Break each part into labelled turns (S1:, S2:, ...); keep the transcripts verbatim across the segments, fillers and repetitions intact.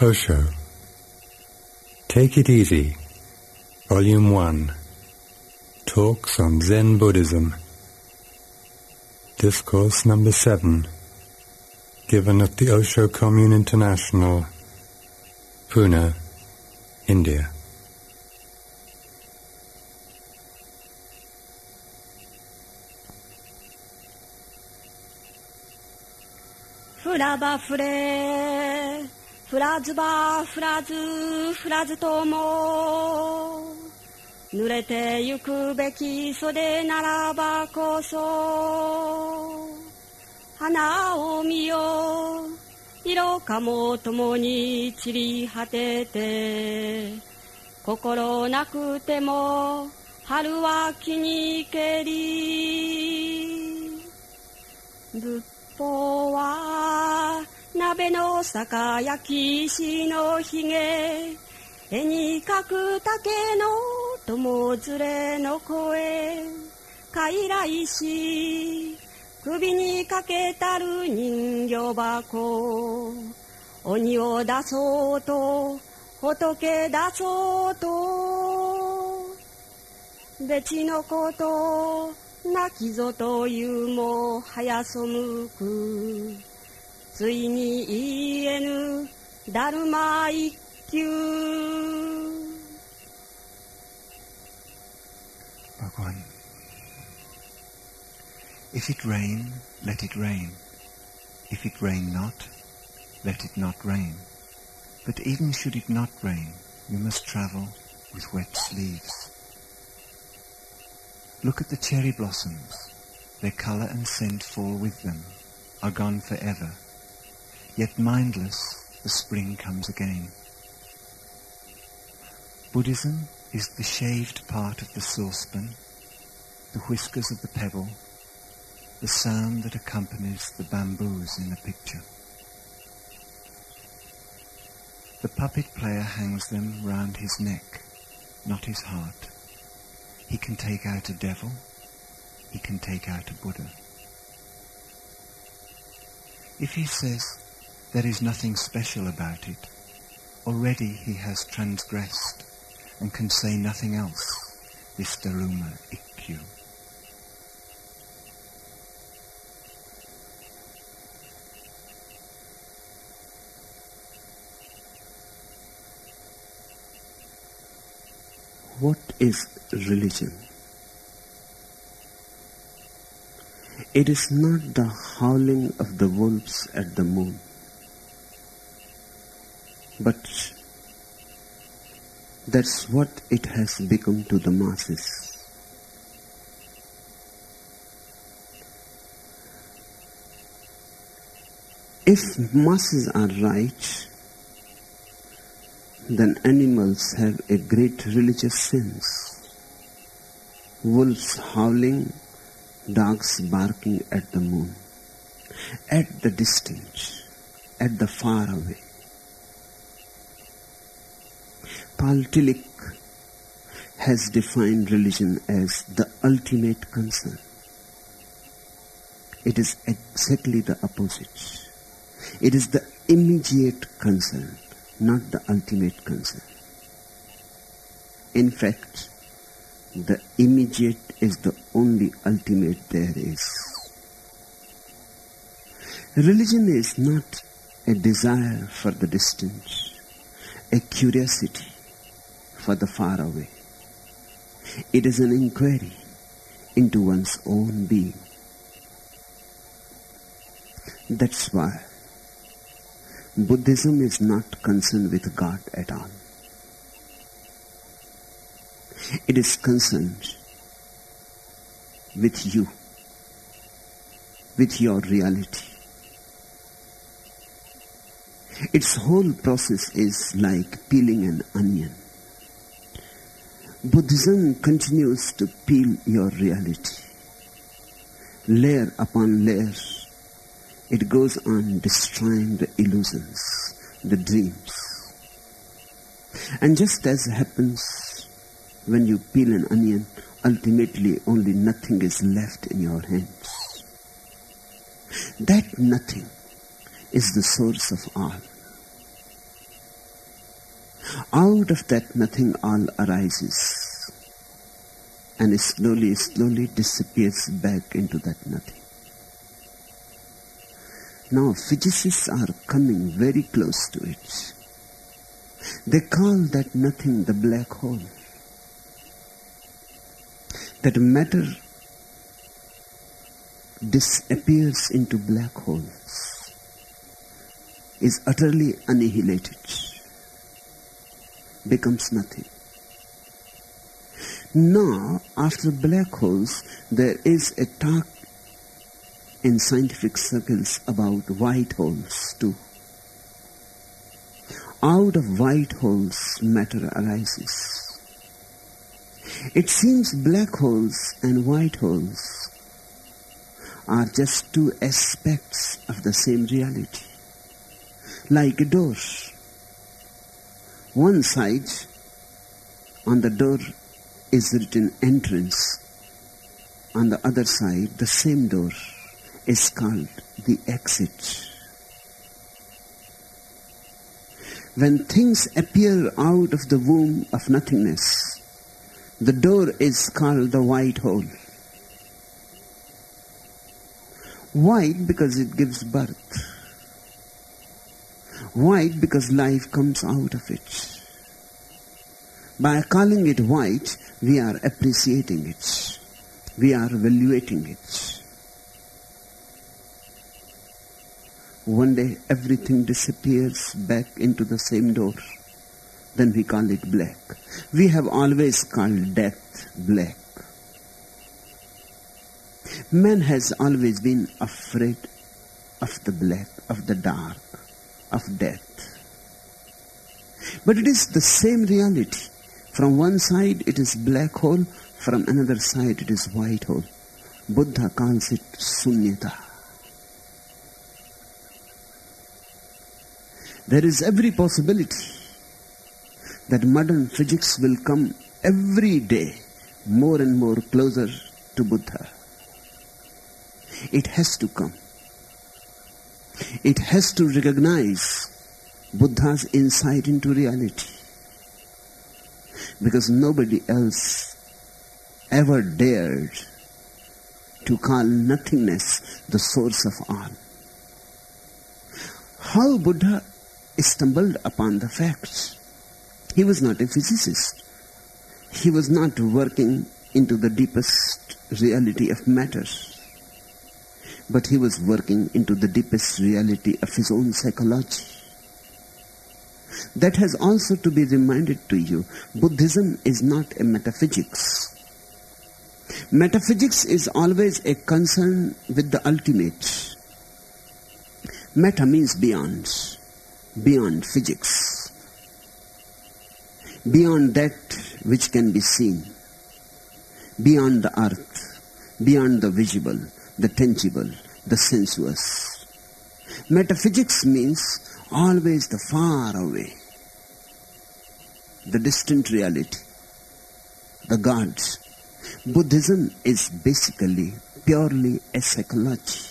S1: Osho, Take It Easy, Volume one, Talks on Zen Buddhism, Discourse number seven, given at the Osho Commune International, Pune, India.
S2: フラバフレフラズバフラズフラズとも濡れてゆくべき袖ならばこそ花を見よ色かもともに散り果てて心なくても春は気にけり仏法は鍋の坂焼き石のひげ絵に描く竹の友連れの声傀儡し首にかけたる人形箱鬼を出そうと仏出そうと別のこと泣きぞというも早そむくついに言えぬだるま一休。
S3: Bhagavan, if it rain, let it rain. If it rain not, let it not rain. But even should it not rain, you must travel with wet sleeves. Look at the cherry blossoms. Their colour and scent fall with them, are gone forever. Yet mindless, the spring comes again. Buddhism is the shaved part of the saucepan, the whiskers of the pebble, the sound that accompanies the bamboos in the picture. The puppet player hangs them round his neck, not his heart. He can take out a devil, he can take out a Buddha. If he says there is nothing special about it, already he has transgressed and can say nothing else, this Dharuma Ikkyu.
S4: What is religion? It is not the howling of the wolves at the moon, but that's what it has become to the masses. If masses are right, then animals have a great religious sense. Wolves howling, dogs barking at the moon, at the distance, at the far away. Paul Tillich has defined religion as the ultimate concern. It is exactly the opposite. It is the immediate concern, not the ultimate concern. In fact, the immediate is the only ultimate there is. Religion is not a desire for the distant, a curiosity for the far away. It is an inquiry into one's own being. That's why Buddhism is not concerned with God at all. It is concerned with you, with your reality. Its whole process is like peeling an onion. Buddhism continues to peel your reality. Layer upon layer, it goes on destroying the illusions, the dreams. And just as happens when you peel an onion, ultimately only nothing is left in your hands. That nothing is the source of all. Out of that nothing all arises and slowly, slowly disappears back into that nothing. Now physicists are coming very close to it. They call that nothing the black hole. That matter disappears into black holes, is utterly annihilated, becomes nothing. Now, after black holes, there is a talk in scientific circles about white holes too. Out of white holes, matter arises. It seems black holes and white holes are just two aspects of the same reality. Like a door. One side on the door is written entrance. On the other side, the same door is called the exit. When things appear out of the womb of nothingness, the door is called the white hole. White because it gives birth. White because life comes out of it. By calling it white, we are appreciating it. We are evaluating it. One day everything disappears back into the same door. Then we call it black. We have always called death black. Man has always been afraid of the black, of the dark, of death. But it is the same reality. From one side it is black hole, from another side it is white hole. Buddha calls it sunyata. There is every possibility that modern physics will come every day more and more closer to Buddha. It has to come. It has to recognize Buddha's insight into reality. Because nobody else ever dared to call nothingness the source of all. How Buddha stumbled upon the facts? He was not a physicist. He was not working into the deepest reality of matter. But he was working into the deepest reality of his own psychology. That has also to be reminded to you. Buddhism is not a metaphysics. Metaphysics is always a concern with the ultimate. Meta means beyond. Beyond physics. Beyond that which can be seen. Beyond the earth. Beyond the visible, the tangible, the sensuous. Metaphysics means always the far away, the distant reality, the gods. Buddhism is basically purely a psychology.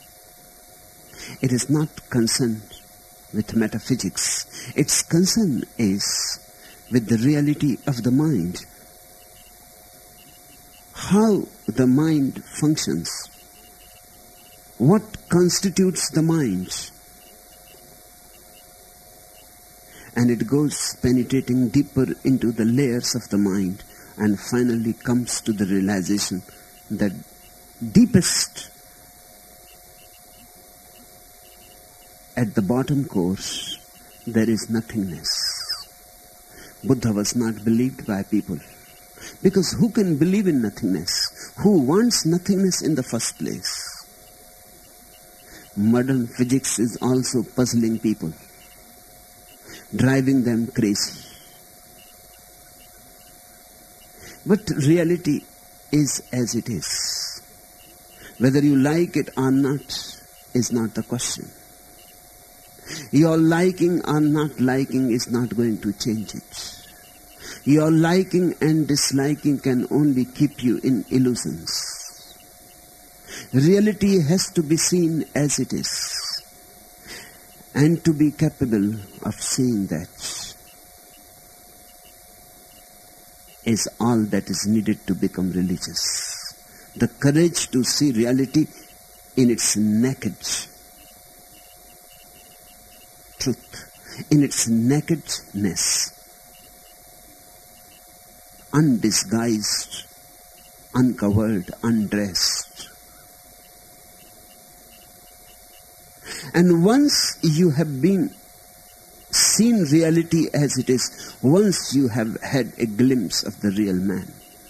S4: It is not concerned with metaphysics. Its concern is with the reality of the mind. How the mind functions. What constitutes the mind? And it goes penetrating deeper into the layers of the mind and finally comes to the realization that deepest at the bottom course there is nothingness. Buddha was not believed by people. Because who can believe in nothingness? Who wants nothingness in the first place? Modern physics is also puzzling people, driving them crazy. But reality is as it is. Whether you like it or not is not the question. Your liking or not liking is not going to change it. Your liking and disliking can only keep you in illusions. Reality has to be seen as it is, and to be capable of seeing that, is all that is needed to become religious. The courage to see reality in its naked truth, in its nakedness, undisguised, uncovered, undressed. And once you have been seen reality as it is, once you have had a glimpse of the real man,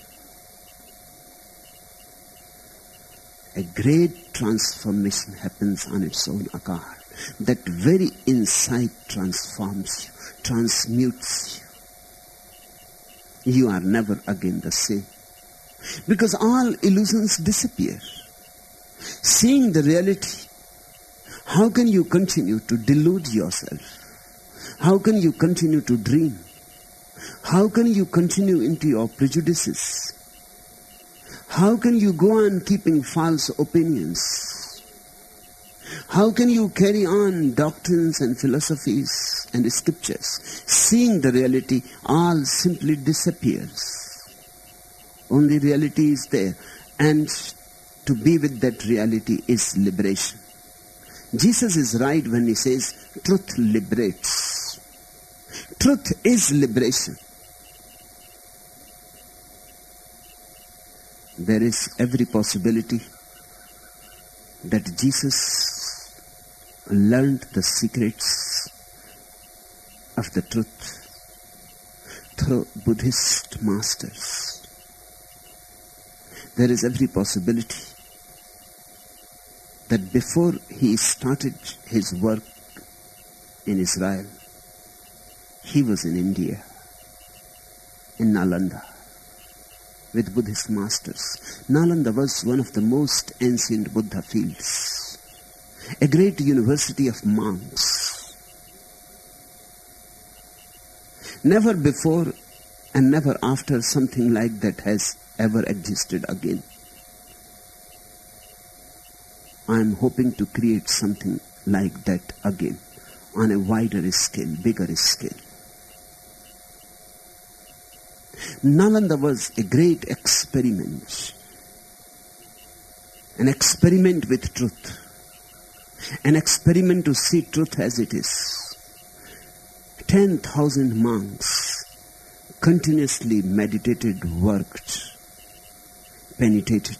S4: a great transformation happens on its own account. That very insight transforms you, transmutes you. You are never again the same. Because all illusions disappear. Seeing the reality, how can you continue to delude yourself? How can you continue to dream? How can you continue into your prejudices? How can you go on keeping false opinions? How can you carry on doctrines and philosophies and scriptures? Seeing the reality, all simply disappears. Only reality is there. And to be with that reality is liberation. Jesus is right when he says, truth liberates. Truth is liberation. There is every possibility that Jesus learned the secrets of the truth through Buddhist masters. There is every possibility that before he started his work in Israel, he was in India, in Nalanda, with Buddhist masters. Nalanda was one of the most ancient Buddha fields, a great university of monks. Never before and never after something like that has ever existed again. I am hoping to create something like that again, on a wider scale, bigger scale. Nalanda was a great experiment, an experiment with truth, an experiment to see truth as it is. Ten thousand monks continuously meditated, worked, penetrated,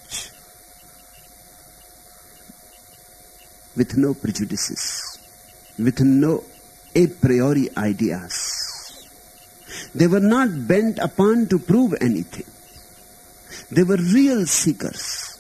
S4: with no prejudices, with no a priori ideas. They were not bent upon to prove anything. They were real seekers.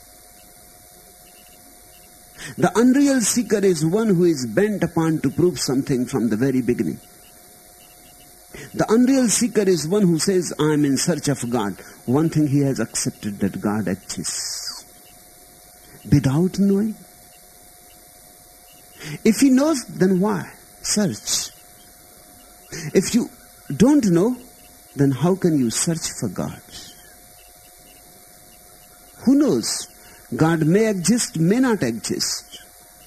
S4: The unreal seeker is one who is bent upon to prove something from the very beginning. The unreal seeker is one who says, I am in search of God. One thing he has accepted, that God exists, without knowing. If he knows, then why search? If you don't know, then how can you search for God? Who knows? God may exist, may not exist.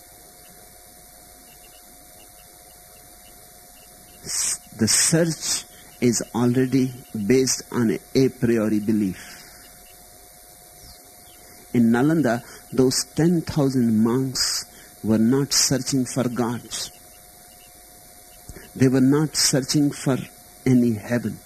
S4: The search is already based on a a priori belief. In Nalanda, those ten thousand monks were not searching for God. They were not searching for any heaven.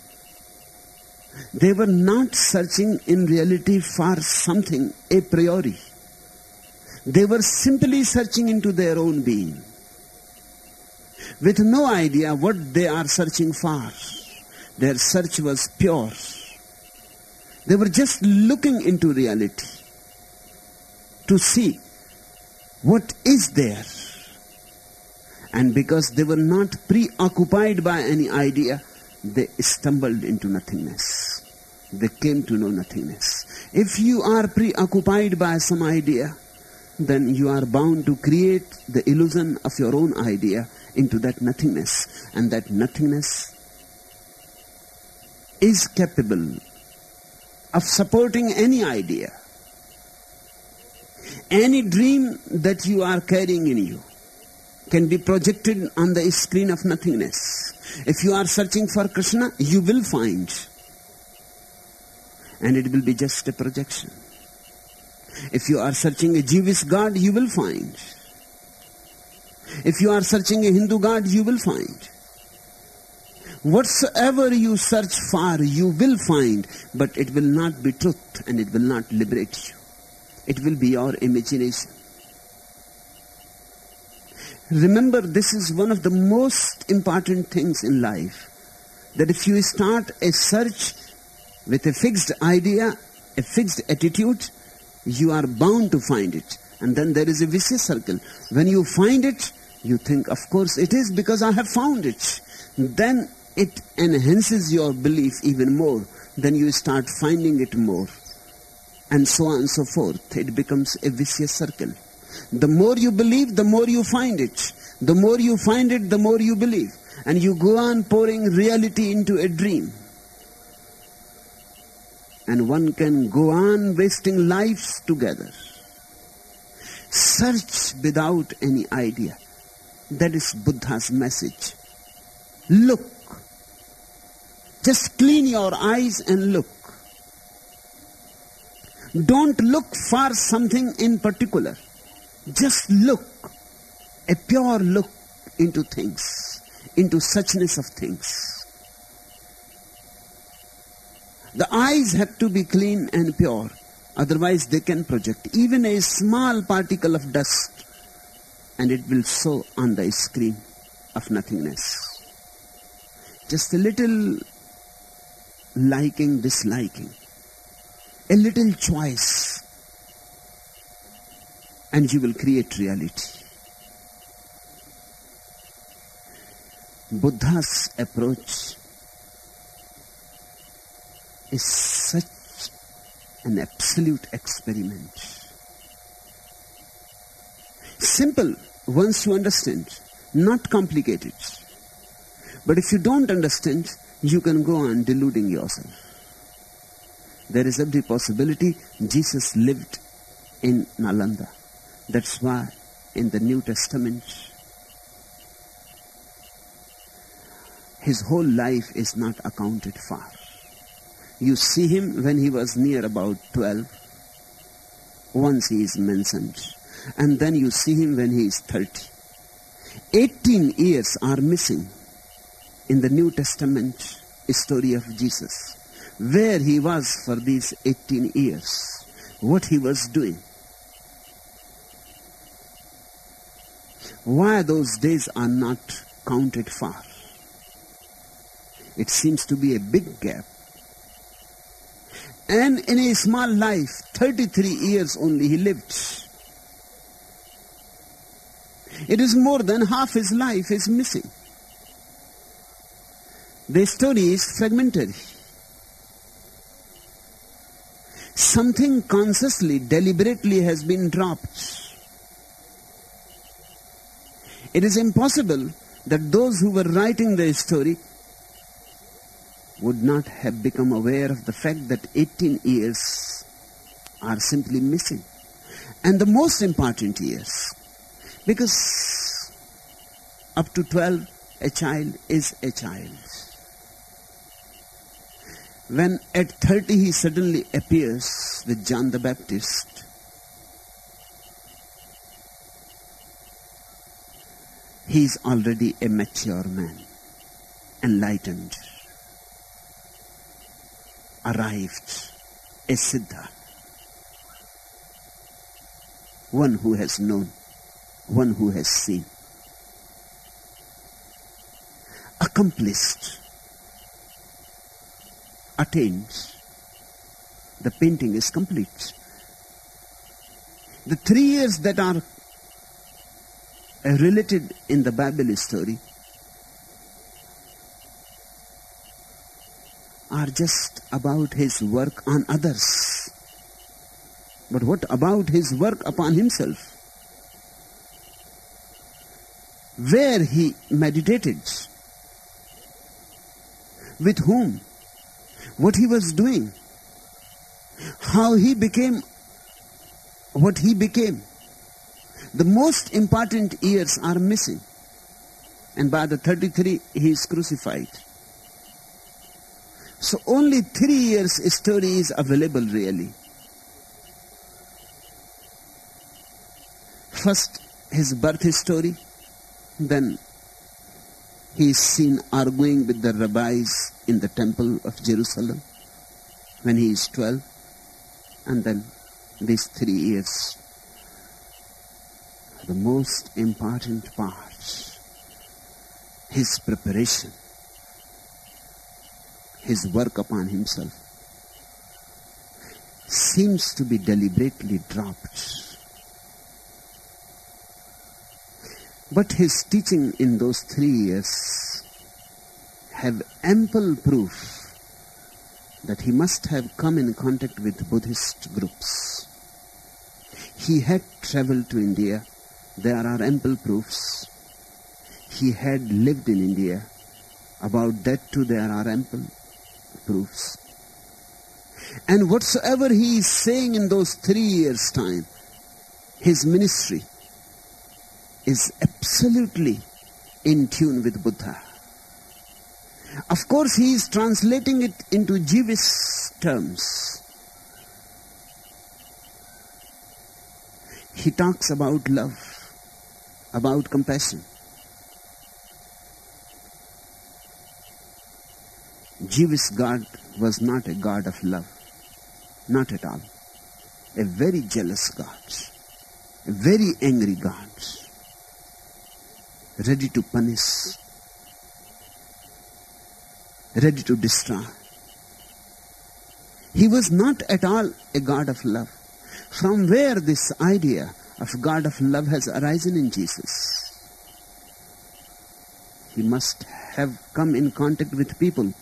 S4: They were not searching in reality for something a priori. They were simply searching into their own being, with no idea what they are searching for. Their search was pure. They were just looking into reality to see what is there. And because they were not preoccupied by any idea, they stumbled into nothingness. They came to know nothingness. If you are preoccupied by some idea, then you are bound to create the illusion of your own idea into that nothingness. And that nothingness is capable of supporting any idea. Any dream that you are carrying in you can be projected on the screen of nothingness. If you are searching for Krishna, you will find. and it will be just a projection. If you are searching a Jewish God, you will find. If you are searching a Hindu God, you will find. Whatsoever you search for, you will find, but it will not be truth and it will not liberate you. It will be your imagination. Remember, this is one of the most important things in life, that if you start a search with a fixed idea, a fixed attitude, you are bound to find it. And then there is a vicious circle. When you find it, you think, of course it is because I have found it. Then it enhances your belief even more. Then you start finding it more. And so on and so forth. It becomes a vicious circle. The more you believe, the more you find it. The more you find it, the more you believe. And you go on pouring reality into a dream. And one can go on wasting lives together. Search without any idea. That is Buddha's message. Look. Just clean your eyes and look. Don't look for something in particular. Just look. A pure look into things. Into suchness of things. The eyes have to be clean and pure. Otherwise they can project even a small particle of dust, and it will show on the screen of nothingness. Just a little liking, disliking. A little choice. And you will create reality. Buddha's approach is such an absolute experiment. Simple once you understand, not complicated. But if you don't understand, you can go on deluding yourself. There is every possibility Jesus lived in Nalanda. That's why in the New Testament, his whole life is not accounted for. You see him when he was near about twelve. Once he is mentioned. And then you see him when he is thirty. eighteen years are missing in the New Testament story of Jesus. Where he was for these eighteen years. What he was doing. Why those days are not counted for. It seems to be a big gap. And in a small life, thirty-three years only he lived. It is more than half his life is missing. The story is fragmentary. Something consciously, deliberately has been dropped. It is impossible that those who were writing the story would not have become aware of the fact that eighteen years are simply missing. And the most important years. Because up to twelve, a child is a child. When at thirty he suddenly appears with John the Baptist, he is already a mature man, enlightened, arrived, a Siddha, one who has known, one who has seen, accomplished, attained. The painting is complete. The three years that are related in the Bible story are just about his work on others. But what about his work upon himself? Where he meditated? With whom? What he was doing? How he became what he became? The most important years are missing. And by the thirty-three, he is crucified. So only three years story is available really. First, his birth story, then he is seen arguing with the rabbis in the temple of Jerusalem when he is twelve, and then these three years are the most important part. His preparation, his work upon himself seems to be deliberately dropped. But his teaching in those three years have ample proof that he must have come in contact with Buddhist groups. He had traveled to India. There are ample proofs. He had lived in India. About that too there are ample proofs. And whatsoever he is saying in those three years' time, his ministry is absolutely in tune with Buddha. Of course, he is translating it into Jewish terms. He talks about love, about compassion. Jewish God was not a God of love, not at all. A very jealous God, a very angry God, ready to punish, ready to destroy. He was not at all a God of love. From where this idea of God of love has arisen in Jesus? He must have come in contact with people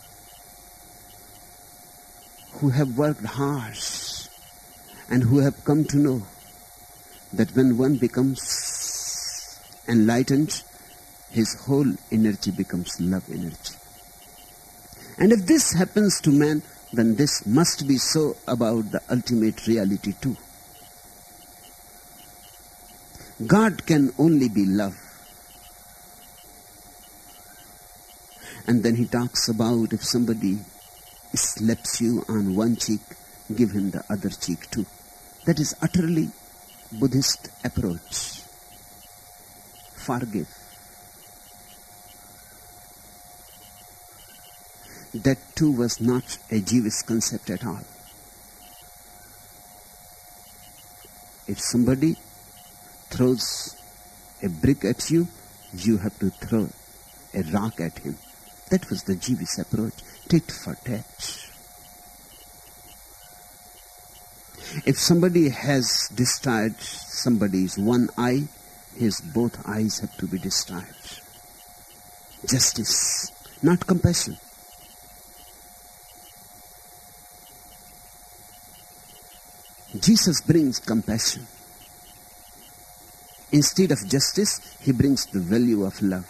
S4: who have worked hard and who have come to know that when one becomes enlightened, his whole energy becomes love energy. And if this happens to man, then this must be so about the ultimate reality too. God can only be love. And then he talks about if somebody slaps you on one cheek, give him the other cheek too. That is utterly Buddhist approach. Forgive. That too was not a Jewish concept at all. If somebody throws a brick at you, you have to throw a rock at him. That was the Jewish approach, tit for tat. If somebody has destroyed somebody's one eye, his both eyes have to be destroyed. Justice, not compassion. Jesus brings compassion. Instead of justice, he brings the value of love.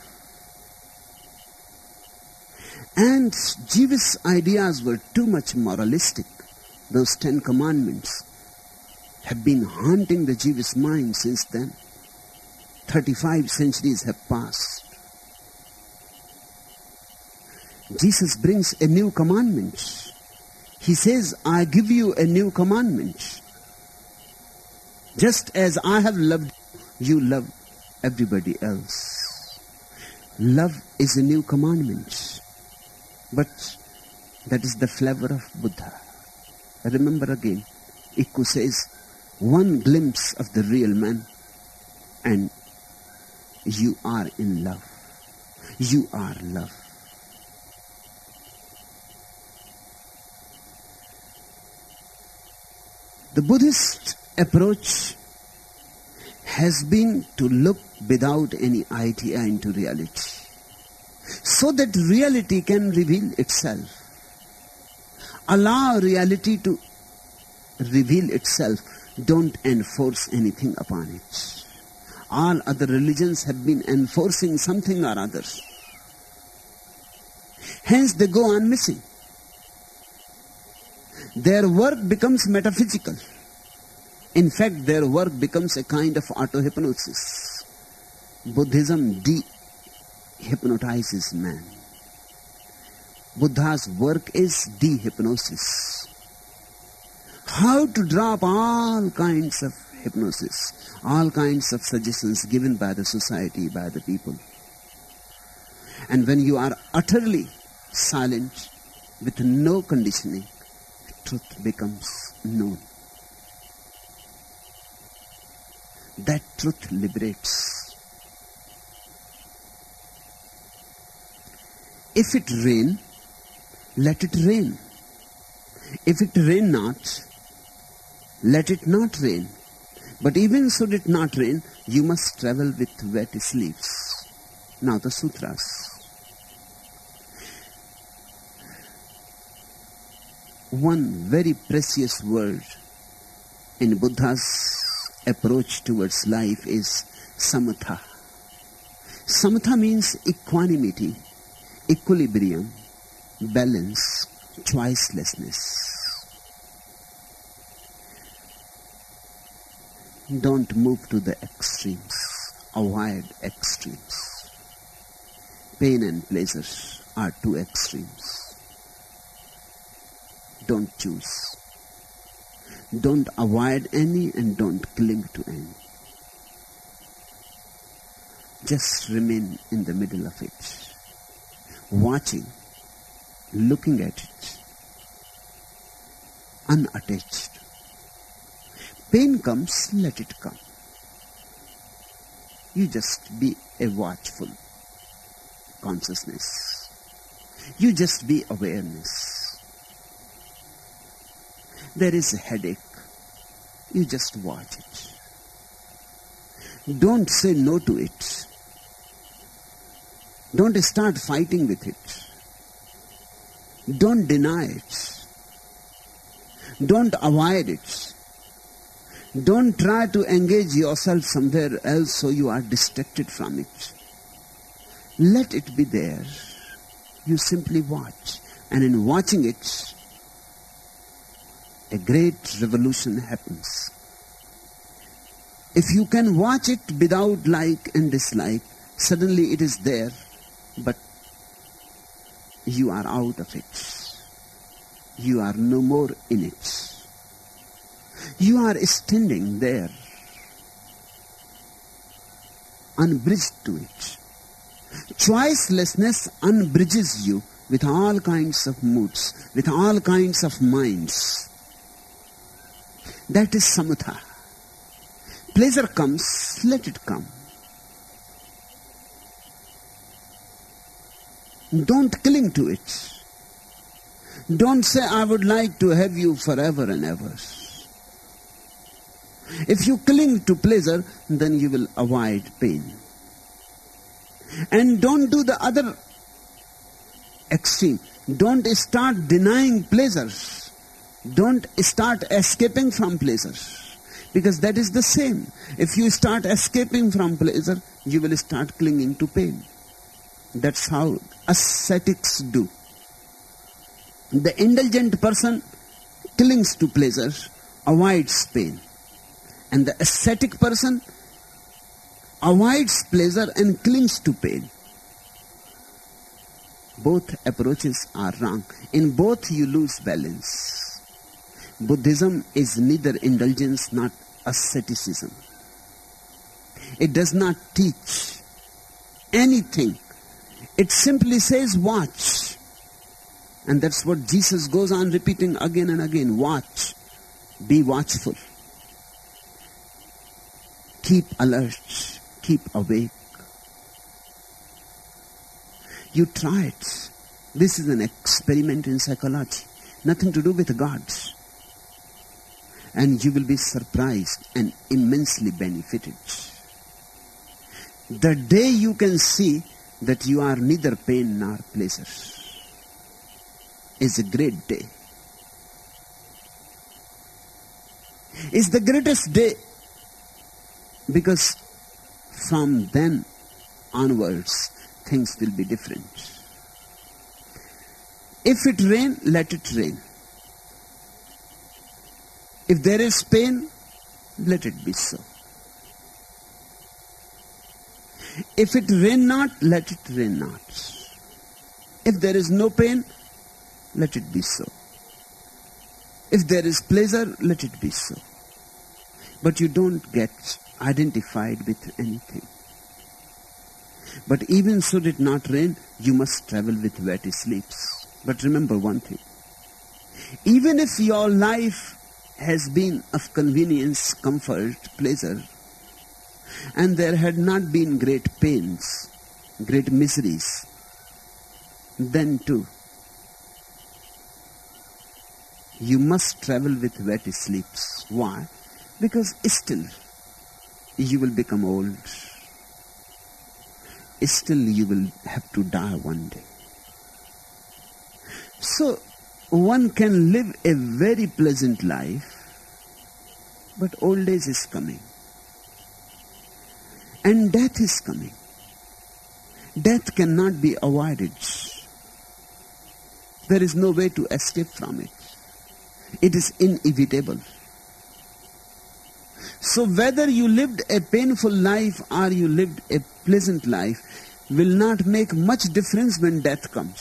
S4: And Jewish ideas were too much moralistic. Those Ten Commandments have been haunting the Jewish mind since then. Thirty-five centuries have passed. Jesus brings a new commandment. He says, I give you a new commandment. Just as I have loved you, love everybody else. Love is a new commandment. But that is the flavor of Buddha. Remember again, Ikku says, one glimpse of the real man and you are in love. You are love. The Buddhist approach has been to look without any idea into reality, so that reality can reveal itself. Allow reality to reveal itself. Don't enforce anything upon it. All other religions have been enforcing something or other. Hence they go on missing. Their work becomes metaphysical. In fact, their work becomes a kind of auto-hypnosis. Buddhism de-hypnotizes man. Buddha's work is de-hypnosis. How to drop all kinds of hypnosis, all kinds of suggestions given by the society, by the people. And when you are utterly silent, with no conditioning, truth becomes known. That truth liberates. If it rain, let it rain. If it rain not, let it not rain. But even should it not rain, you must travel with wet sleeves. Now the sutras. One very precious word in Buddha's approach towards life is samatha. Samatha means equanimity, equilibrium, balance, choicelessness. Don't move to the extremes. Avoid extremes. Pain and pleasures are two extremes. Don't choose. Don't avoid any and don't cling to any. Just remain in the middle of it, watching, looking at it, unattached. Pain comes, let it come. You just be a watchful consciousness. You just be awareness. There is a headache. You just watch it. Don't say no to it. Don't start fighting with it. Don't deny it. Don't avoid it. Don't try to engage yourself somewhere else so you are distracted from it. Let it be there. You simply watch. And in watching it, a great revolution happens. If you can watch it without like and dislike, suddenly it is there, but you are out of it. You are no more in it. You are standing there, unbridged to it. Choicelessness unbridges you with all kinds of moods, with all kinds of minds. That is samatha. Pleasure comes, let it come. Don't cling to it. Don't say, I would like to have you forever and ever. If you cling to pleasure, then you will avoid pain. And don't do the other extreme. Don't start denying pleasures. Don't start escaping from pleasures. Because that is the same. If you start escaping from pleasure, you will start clinging to pain. That's how ascetics do. The indulgent person clings to pleasure, avoids pain. And the ascetic person avoids pleasure and clings to pain. Both approaches are wrong. In both you lose balance. Buddhism is neither indulgence nor asceticism. It does not teach anything. It simply says watch. And that's what Jesus goes on repeating again and again. Watch. Be watchful. Keep alert. Keep awake. You try it. This is an experiment in psychology. Nothing to do with God. And you will be surprised and immensely benefited. The day you can see that you are neither pain nor pleasure is a great day. It's the greatest day because from then onwards things will be different. If it rain, let it rain. If there is pain, let it be so. If it rain not, let it rain not. If there is no pain, let it be so. If there is pleasure, let it be so. But you don't get identified with anything. But even should it not rain, you must travel with wet sleeps. But remember one thing. Even if your life has been of convenience, comfort, pleasure, and there had not been great pains, great miseries, then too, you must travel with wet sleeps. Why? Because still you will become old. Still you will have to die one day. So one can live a very pleasant life, but old age is coming. And death is coming. Death cannot be avoided. There is no way to escape from it. It is inevitable. So whether you lived a painful life or you lived a pleasant life will not make much difference when death comes.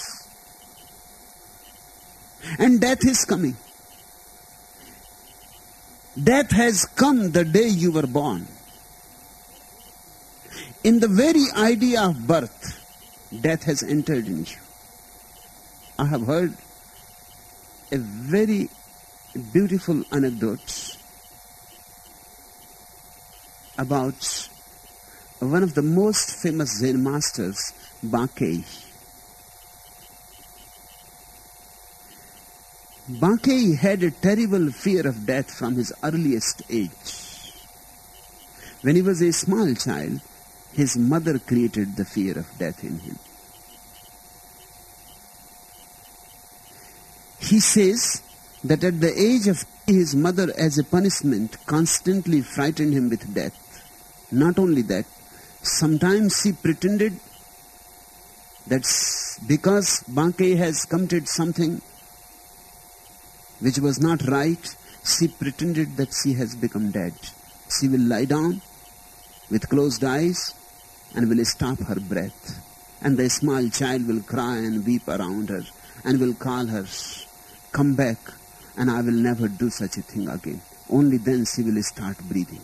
S4: And death is coming. Death has come the day you were born. In the very idea of birth, death has entered in you. I have heard a very beautiful anecdote about one of the most famous Zen masters, Bankei. Bankei had a terrible fear of death from his earliest age. When he was a small child, his mother created the fear of death in him. He says that at the age of his mother, as a punishment, constantly frightened him with death. Not only that, sometimes she pretended that because Bankei has committed something which was not right, she pretended that she has become dead. She will lie down with closed eyes and will stop her breath. And the small child will cry and weep around her and will call her, "Come back, and I will never do such a thing again." Only then she will start breathing.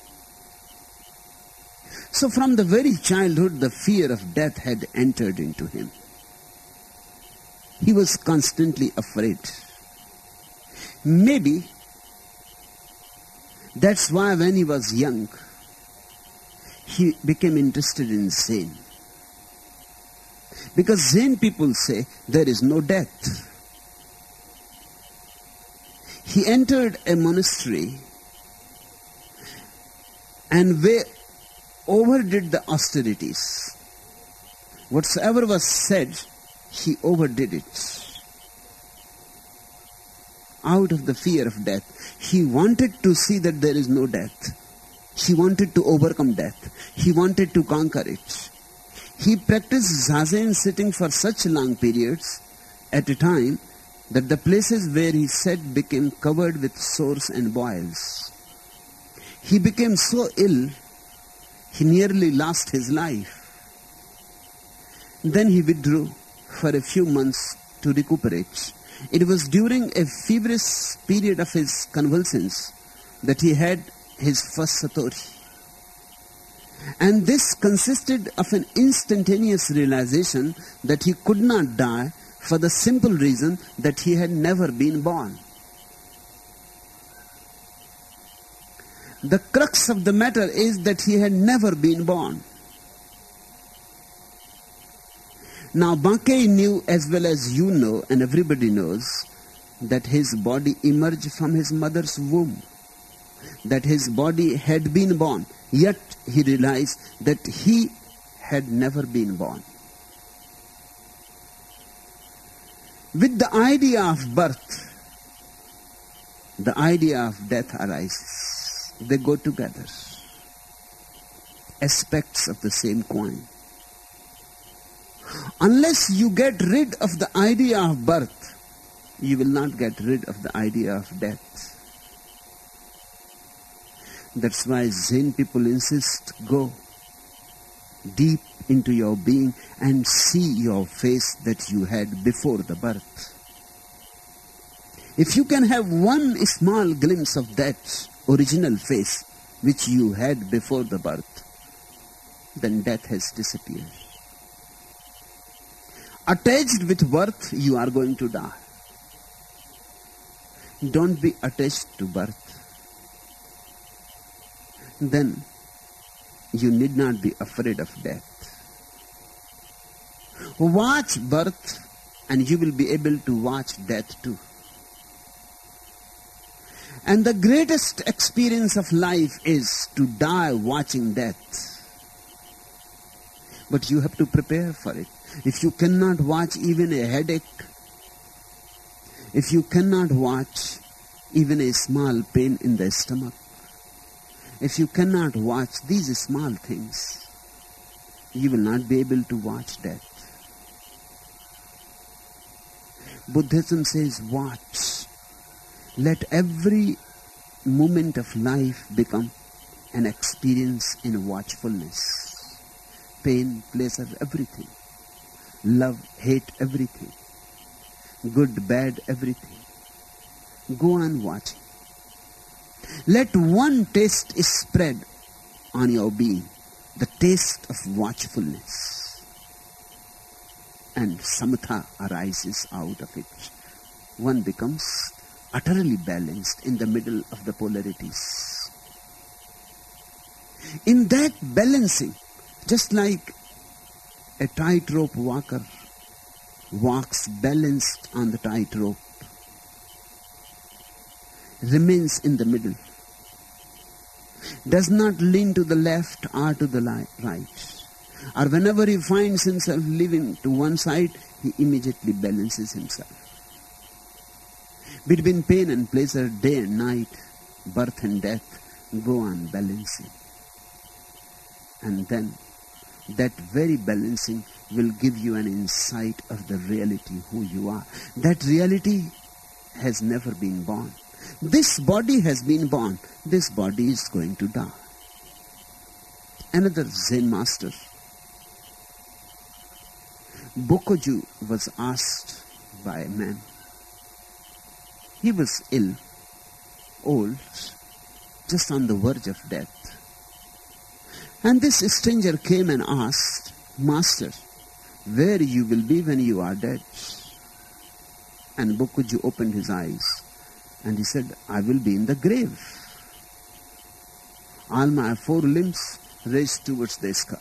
S4: So from the very childhood, the fear of death had entered into him. He was constantly afraid. Maybe that's why when he was young, he became interested in Zen. Because Zen people say there is no death. He entered a monastery and where overdid the austerities. Whatsoever was said, he overdid it. Out of the fear of death, he wanted to see that there is no death. He wanted to overcome death. He wanted to conquer it. He practiced Zazen sitting for such long periods at a time that the places where he sat became covered with sores and boils. He became so ill, he nearly lost his life. Then he withdrew for a few months to recuperate. It was during a feverish period of his convulsions that he had his first satori. And this consisted of an instantaneous realization that he could not die for the simple reason that he had never been born. The crux of the matter is that he had never been born. Now Bankei knew as well as you know, and everybody knows, that his body emerged from his mother's womb, that his body had been born, yet he realized that he had never been born. With the idea of birth, the idea of death arises. They go together, aspects of the same coin. Unless you get rid of the idea of birth, you will not get rid of the idea of death. That's why Zen people insist, go deep into your being and see your face that you had before the birth. If you can have one small glimpse of that original face which you had before the birth, then death has disappeared. Attached with birth, you are going to die. Don't be attached to birth. Then you need not be afraid of death. Watch birth and you will be able to watch death too. And the greatest experience of life is to die watching death. But you have to prepare for it. If you cannot watch even a headache, if you cannot watch even a small pain in the stomach, if you cannot watch these small things, you will not be able to watch death. Buddhism says, watch. Let every moment of life become an experience in watchfulness. Pain, pleasure, everything. Love, hate, everything. Good, bad, everything. Go on watching. Let one taste spread on your being, the taste of watchfulness. And samatha arises out of it. One becomes utterly balanced in the middle of the polarities. In that balancing, just like a tightrope walker walks balanced on the tightrope, remains in the middle, does not lean to the left or to the right, or whenever he finds himself leaning to one side, he immediately balances himself. Between pain and pleasure, day and night, birth and death, go on balancing. And then that very balancing will give you an insight of the reality, who you are. That reality has never been born. This body has been born. This body is going to die. Another Zen master, Bokoju, was asked by a man. He was ill, old, just on the verge of death. And this stranger came and asked, Master, where you will be when you are dead? And Bokoju opened his eyes and he said, I will be in the grave. All my four limbs raised towards the sky.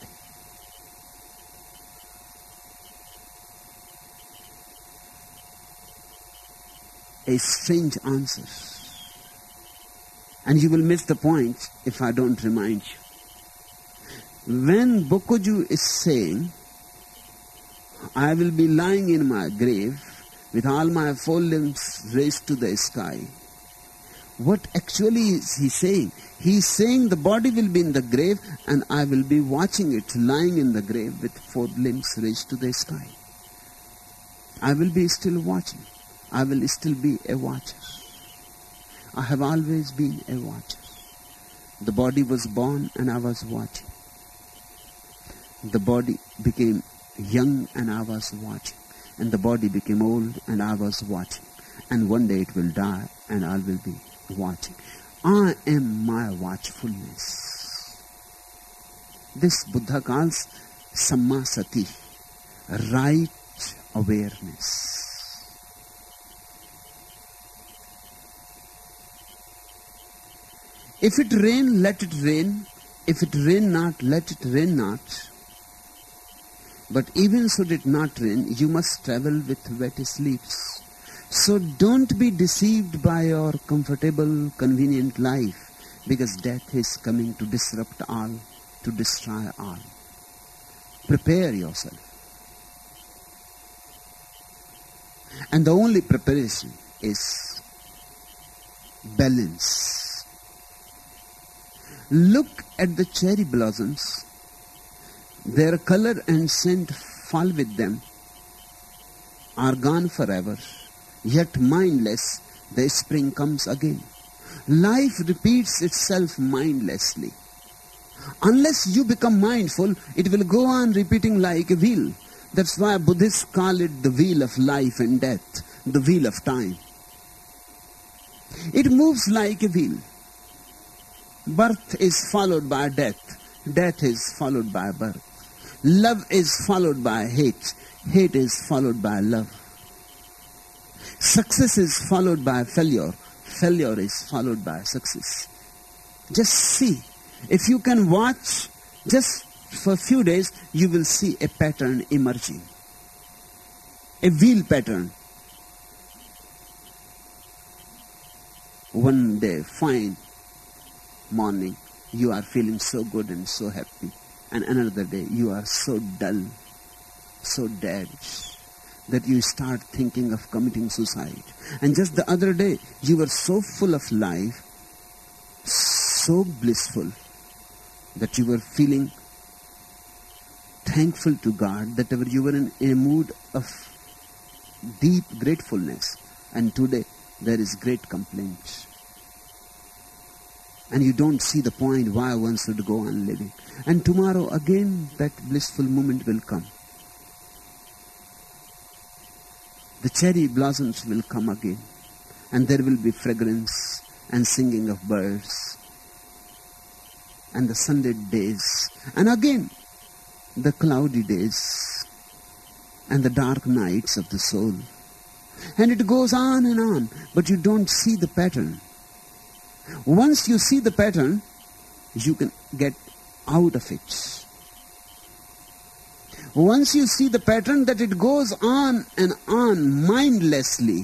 S4: A strange answer. And you will miss the point if I don't remind you. When Bokoju is saying, I will be lying in my grave with all my four limbs raised to the sky, what actually is he saying? He is saying the body will be in the grave and I will be watching it lying in the grave with four limbs raised to the sky. I will be still watching. I will still be a watcher. I have always been a watcher. The body was born and I was watching. The body became young and I was watching. And the body became old and I was watching. And one day it will die and I will be watching. I am my watchfulness. This Buddha calls Samma Sati, right awareness. If it rain, let it rain. If it rain not, let it rain not. But even should it not rain, you must travel with wet sleeves. So don't be deceived by your comfortable, convenient life, because death is coming to disrupt all, to destroy all. Prepare yourself. And the only preparation is balance. Look at the cherry blossoms. Their color and scent fall with them, are gone forever, yet mindless, the spring comes again. Life repeats itself mindlessly. Unless you become mindful, it will go on repeating like a wheel. That's why Buddhists call it the wheel of life and death, the wheel of time. It moves like a wheel. Birth is followed by death. Death is followed by birth. Love is followed by hate. Hate is followed by love. Success is followed by failure. Failure is followed by success. Just see. If you can watch just for a few days, you will see a pattern emerging. A wheel pattern. One day, fine morning, you are feeling so good and so happy. And another day, you are so dull, so dead, that you start thinking of committing suicide. And just the other day, you were so full of life, so blissful, that you were feeling thankful to God, that you were in a mood of deep gratefulness. And today, there is great complaint. And you don't see the point why one should go on living. And tomorrow again that blissful moment will come. The cherry blossoms will come again. And there will be fragrance and singing of birds. And the sunlit days. And again the cloudy days. And the dark nights of the soul. And it goes on and on. But you don't see the pattern. Once you see the pattern, you can get out of it. Once you see the pattern that it goes on and on mindlessly,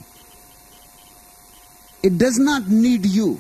S4: it does not need you.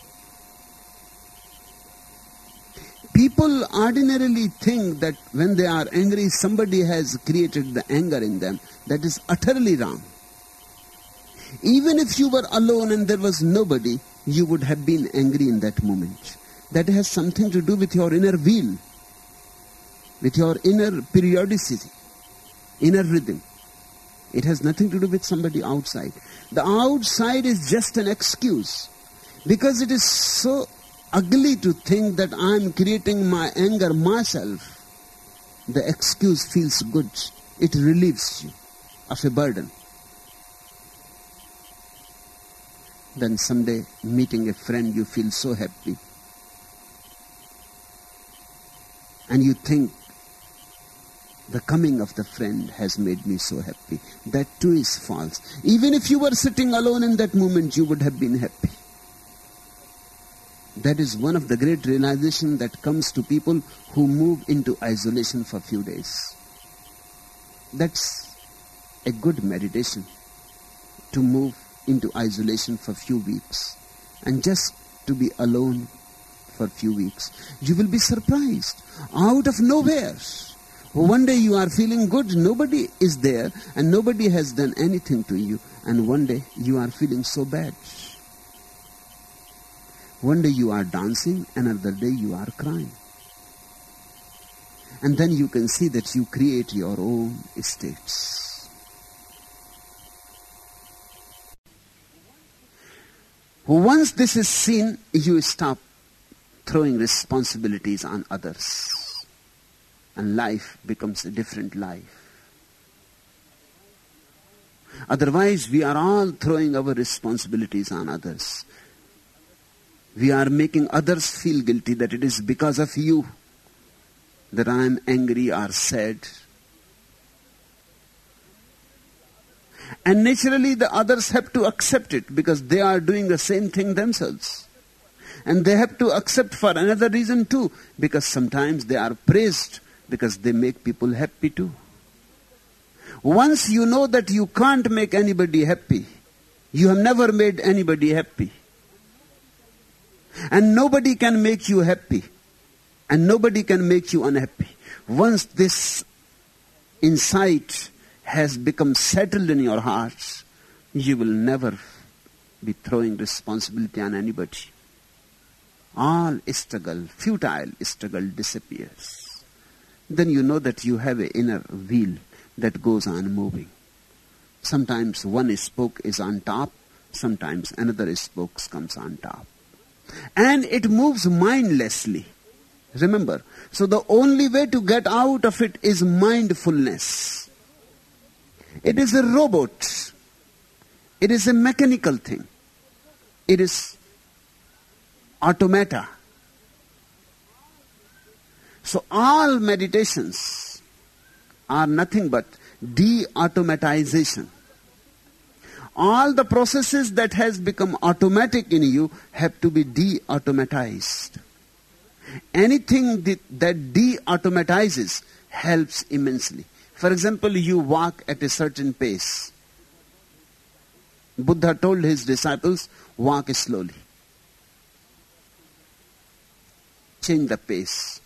S4: People ordinarily think that when they are angry, somebody has created the anger in them. That is utterly wrong. Even if you were alone and there was nobody, you would have been angry in that moment. That has something to do with your inner wheel, with your inner periodicity, inner rhythm. It has nothing to do with somebody outside. The outside is just an excuse, because it is so ugly to think that I am creating my anger myself. The excuse feels good. It relieves you of a burden. Then someday, meeting a friend, you feel so happy. And you think, the coming of the friend has made me so happy. That too is false. Even if you were sitting alone in that moment, you would have been happy. That is one of the great realizations that comes to people who move into isolation for a few days. That's a good meditation, to move into isolation for a few weeks and just to be alone for a few weeks. You will be surprised. Out of nowhere, one day you are feeling good, nobody is there and nobody has done anything to you, and one day you are feeling so bad. One day you are dancing, another day you are crying. And then you can see that you create your own states. Once this is seen, you stop throwing responsibilities on others. And life becomes a different life. Otherwise, we are all throwing our responsibilities on others. We are making others feel guilty that it is because of you that I am angry or sad. And naturally the others have to accept it because they are doing the same thing themselves. And they have to accept for another reason too, because sometimes they are praised because they make people happy too. Once you know that you can't make anybody happy, you have never made anybody happy. And nobody can make you happy. And nobody can make you unhappy. Once this insight has become settled in your hearts, you will never be throwing responsibility on anybody. All struggle, futile struggle disappears. Then you know that you have an inner wheel that goes on moving. Sometimes one spoke is on top, sometimes another spoke comes on top. And it moves mindlessly. Remember, so the only way to get out of it is mindfulness. It is a robot. It is a mechanical thing. It is automata. So all meditations are nothing but de-automatization. All the processes that has become automatic in you have to be de-automatized. Anything that de-automatizes helps immensely. For example, you walk at a certain pace. Buddha told his disciples, walk slowly. Change the pace.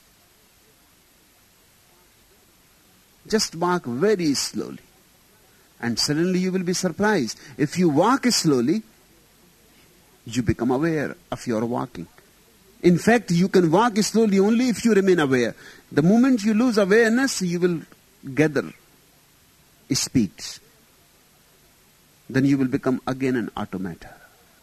S4: Just walk very slowly. And suddenly you will be surprised. If you walk slowly, you become aware of your walking. In fact, you can walk slowly only if you remain aware. The moment you lose awareness, you will gather speed. Then you will become again an automata.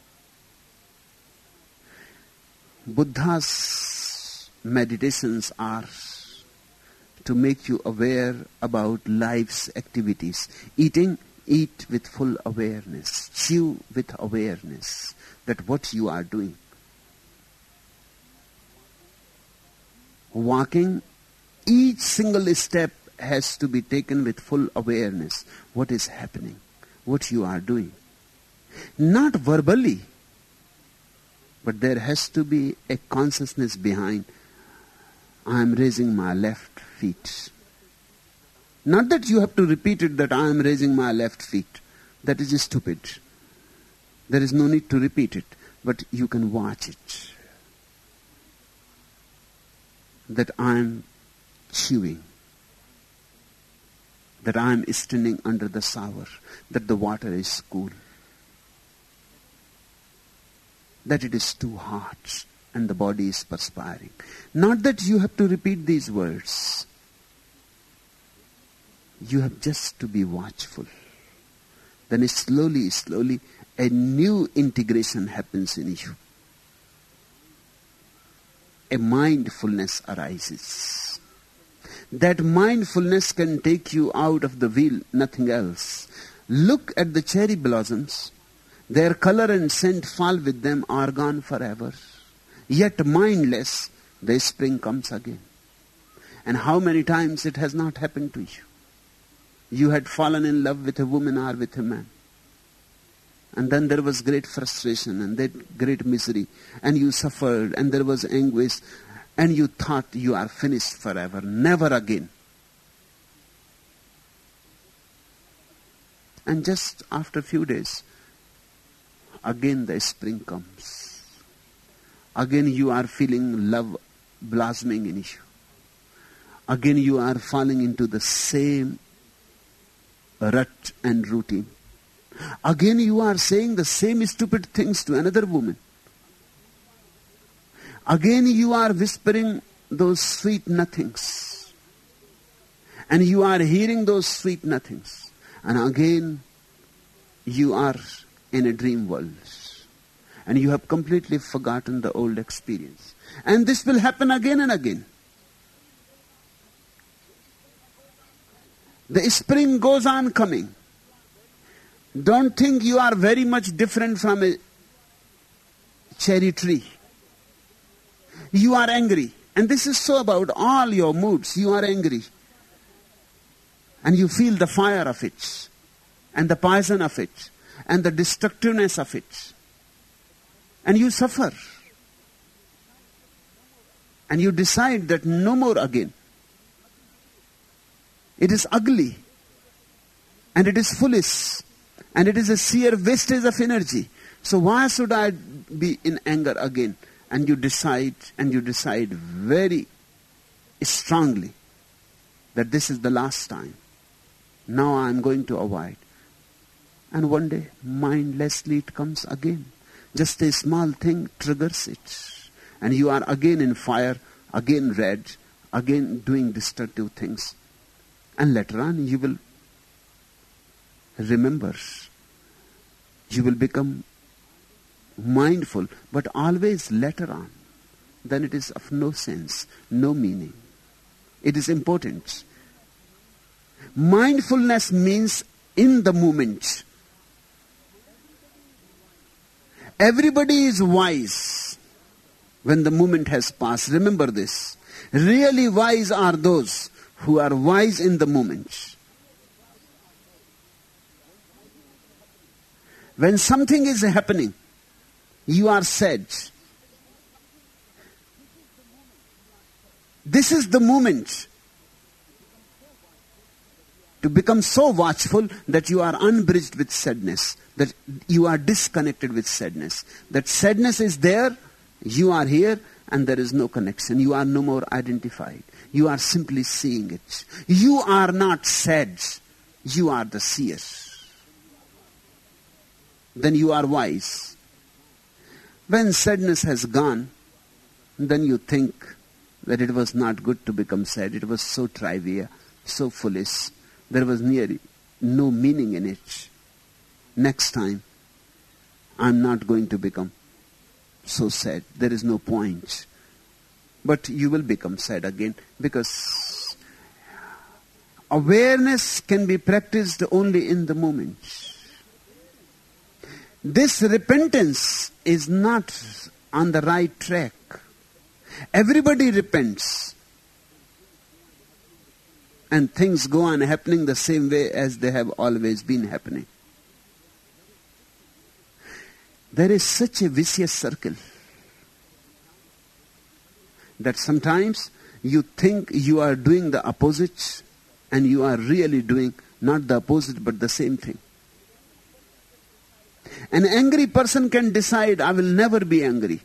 S4: Buddha's meditations are to make you aware about life's activities. Eating, eat with full awareness. Chew with awareness that what you are doing. Walking, each single step has to be taken with full awareness. What is happening? What you are doing. Not verbally, but there has to be a consciousness behind. I am raising my left feet. Not that you have to repeat it that I am raising my left feet. That is stupid. There is no need to repeat it, but you can watch it. That I am chewing. That I am standing under the shower. That the water is cool. That it is too hot and the body is perspiring. Not that you have to repeat these words. You have just to be watchful. Then slowly, slowly, a new integration happens in you. A mindfulness arises. That mindfulness can take you out of the wheel, nothing else. Look at the cherry blossoms. Their color and scent fall with them, are gone forever. Yet mindless, the spring comes again. And how many times it has not happened to you? You had fallen in love with a woman or with a man. And then there was great frustration and that great misery. And you suffered and there was anguish. And you thought you are finished forever. Never again. And just after a few days, again the spring comes. Again you are feeling love blossoming in you. Again you are falling into the same rut and routine. Again you are saying the same stupid things to another woman. Again you are whispering those sweet nothings. And you are hearing those sweet nothings. And again you are in a dream world. And you have completely forgotten the old experience. And this will happen again and again. The spring goes on coming. Don't think you are very much different from a cherry tree. You are angry. And this is so about all your moods. You are angry. And you feel the fire of it. And the poison of it. And the destructiveness of it. And you suffer. And you decide that no more again. It is ugly. And it is foolish. And it is a sheer wastage of energy. So why should I be in anger again? And you decide, and you decide very strongly that this is the last time. Now I am going to avoid. And one day, mindlessly it comes again. Just a small thing triggers it. And you are again in fire, again red, again doing destructive things. And later on you will remember. You will become mindful, but always later on. Then it is of no sense, no meaning. It is important. Mindfulness means in the moment. Everybody is wise when the moment has passed. Remember this. Really wise are those who are wise in the moment. When something is happening, you are sad. This is the moment to become so watchful that you are unbridged with sadness, that you are disconnected with sadness. That sadness is there, you are here, and there is no connection. You are no more identified. You are simply seeing it. You are not sad. You are the seer. Then you are wise. When sadness has gone, then you think that it was not good to become sad. It was so trivial, so foolish. There was nearly no meaning in it. Next time, I'm not going to become so sad. There is no point. But you will become sad again, because awareness can be practiced only in the moment. This repentance is not on the right track. Everybody repents, and things go on happening the same way as they have always been happening. There is such a vicious circle that sometimes you think you are doing the opposite, and you are really doing not the opposite but the same thing. An angry person can decide, I will never be angry.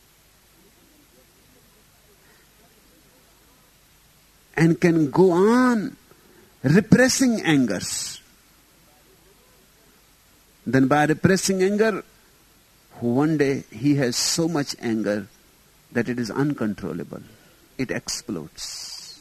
S4: And can go on repressing angers. Then by repressing anger, one day he has so much anger that it is uncontrollable. It explodes.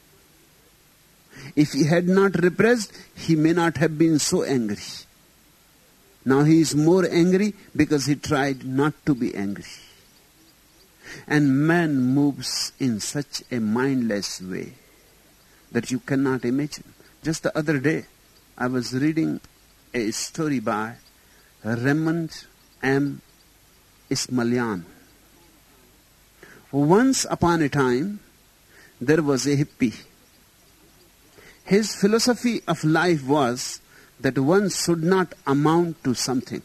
S4: If he had not repressed, he may not have been so angry. Now he is more angry because he tried not to be angry. And man moves in such a mindless way that you cannot imagine. Just the other day, I was reading a story by Raymond M. Ismailian. Once upon a time, there was a hippie. His philosophy of life was that one should not amount to something.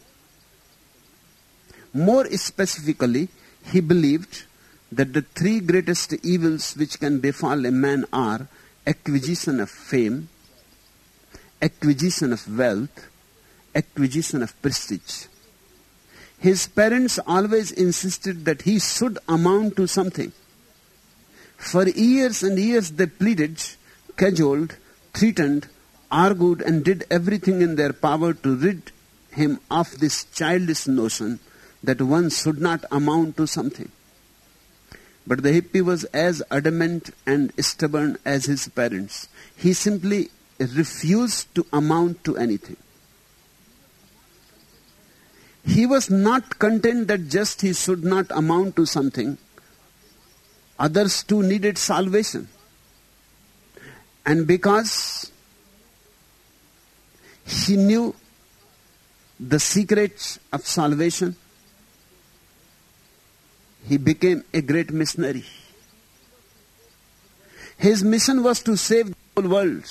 S4: More specifically, he believed that the three greatest evils which can befall a man are acquisition of fame, acquisition of wealth, acquisition of prestige. His parents always insisted that he should amount to something. For years and years they pleaded, cajoled, threatened, argued, and did everything in their power to rid him of this childish notion that one should not amount to something. But the hippie was as adamant and stubborn as his parents. He simply refused to amount to anything. He was not content that just he should not amount to something. Others too needed salvation. And because he knew the secret of salvation, he became a great missionary. His mission was to save the whole world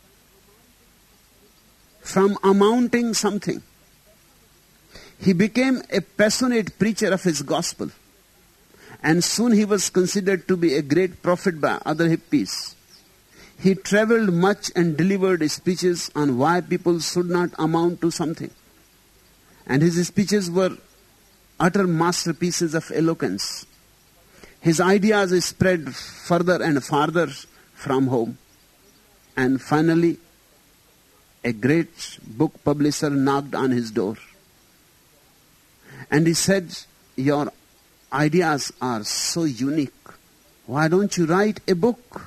S4: from amounting something. He became a passionate preacher of his gospel, and soon he was considered to be a great prophet by other hippies. He traveled much and delivered speeches on why people should not amount to something. And his speeches were utter masterpieces of eloquence. His ideas spread further and farther from home. And finally, a great book publisher knocked on his door. And he said, your ideas are so unique. Why don't you write a book?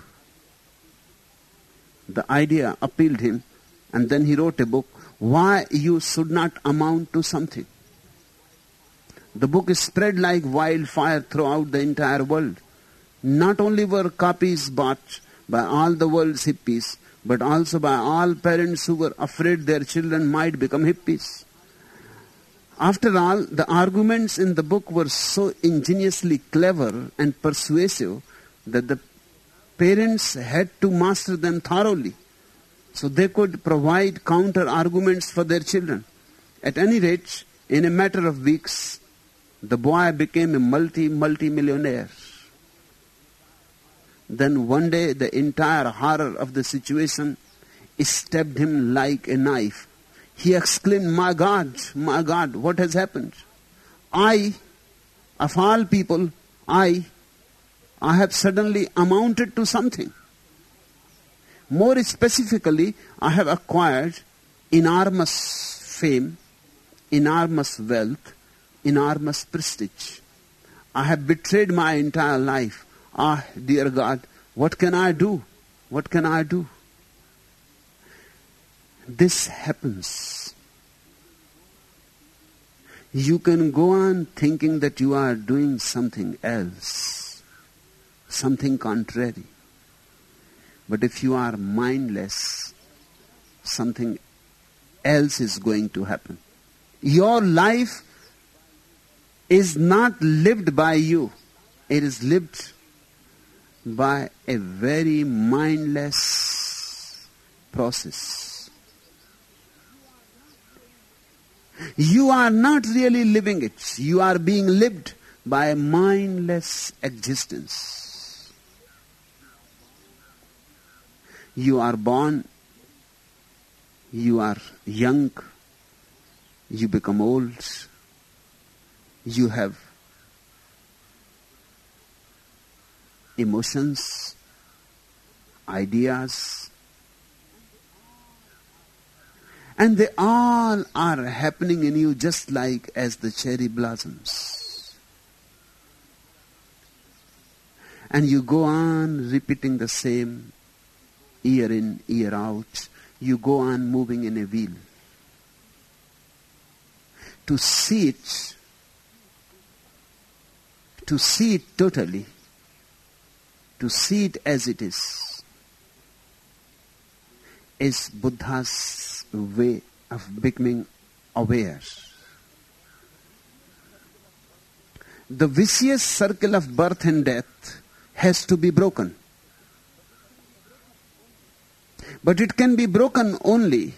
S4: The idea appealed him, and then he wrote a book, Why You Should Not Amount to Something. The book spread like wildfire throughout the entire world. Not only were copies bought by all the world's hippies, but also by all parents who were afraid their children might become hippies. After all, the arguments in the book were so ingeniously clever and persuasive that the parents had to master them thoroughly, so they could provide counter-arguments for their children. At any rate, in a matter of weeks, the boy became a multi-multi-millionaire. Then one day, the entire horror of the situation stabbed him like a knife. He exclaimed, "My God, my God, what has happened? I, of all people, I, I have suddenly amounted to something. More specifically, I have acquired enormous fame, enormous wealth, enormous prestige. I have betrayed my entire life. Ah, dear God, what can I do? What can I do?" This happens. You can go on thinking that you are doing something else, something contrary. But if you are mindless, something else is going to happen. Your life is not lived by you. It is lived by a very mindless process. You are not really living it. You are being lived by a mindless existence. You are born, you are young, you become old, you have emotions, ideas, and they all are happening in you just like as the cherry blossoms. And you go on repeating the same year in, year out. You go on moving in a wheel. To see it, to see it totally, to see it as it is, is Buddha's way of becoming aware. The vicious circle of birth and death has to be broken. But it can be broken only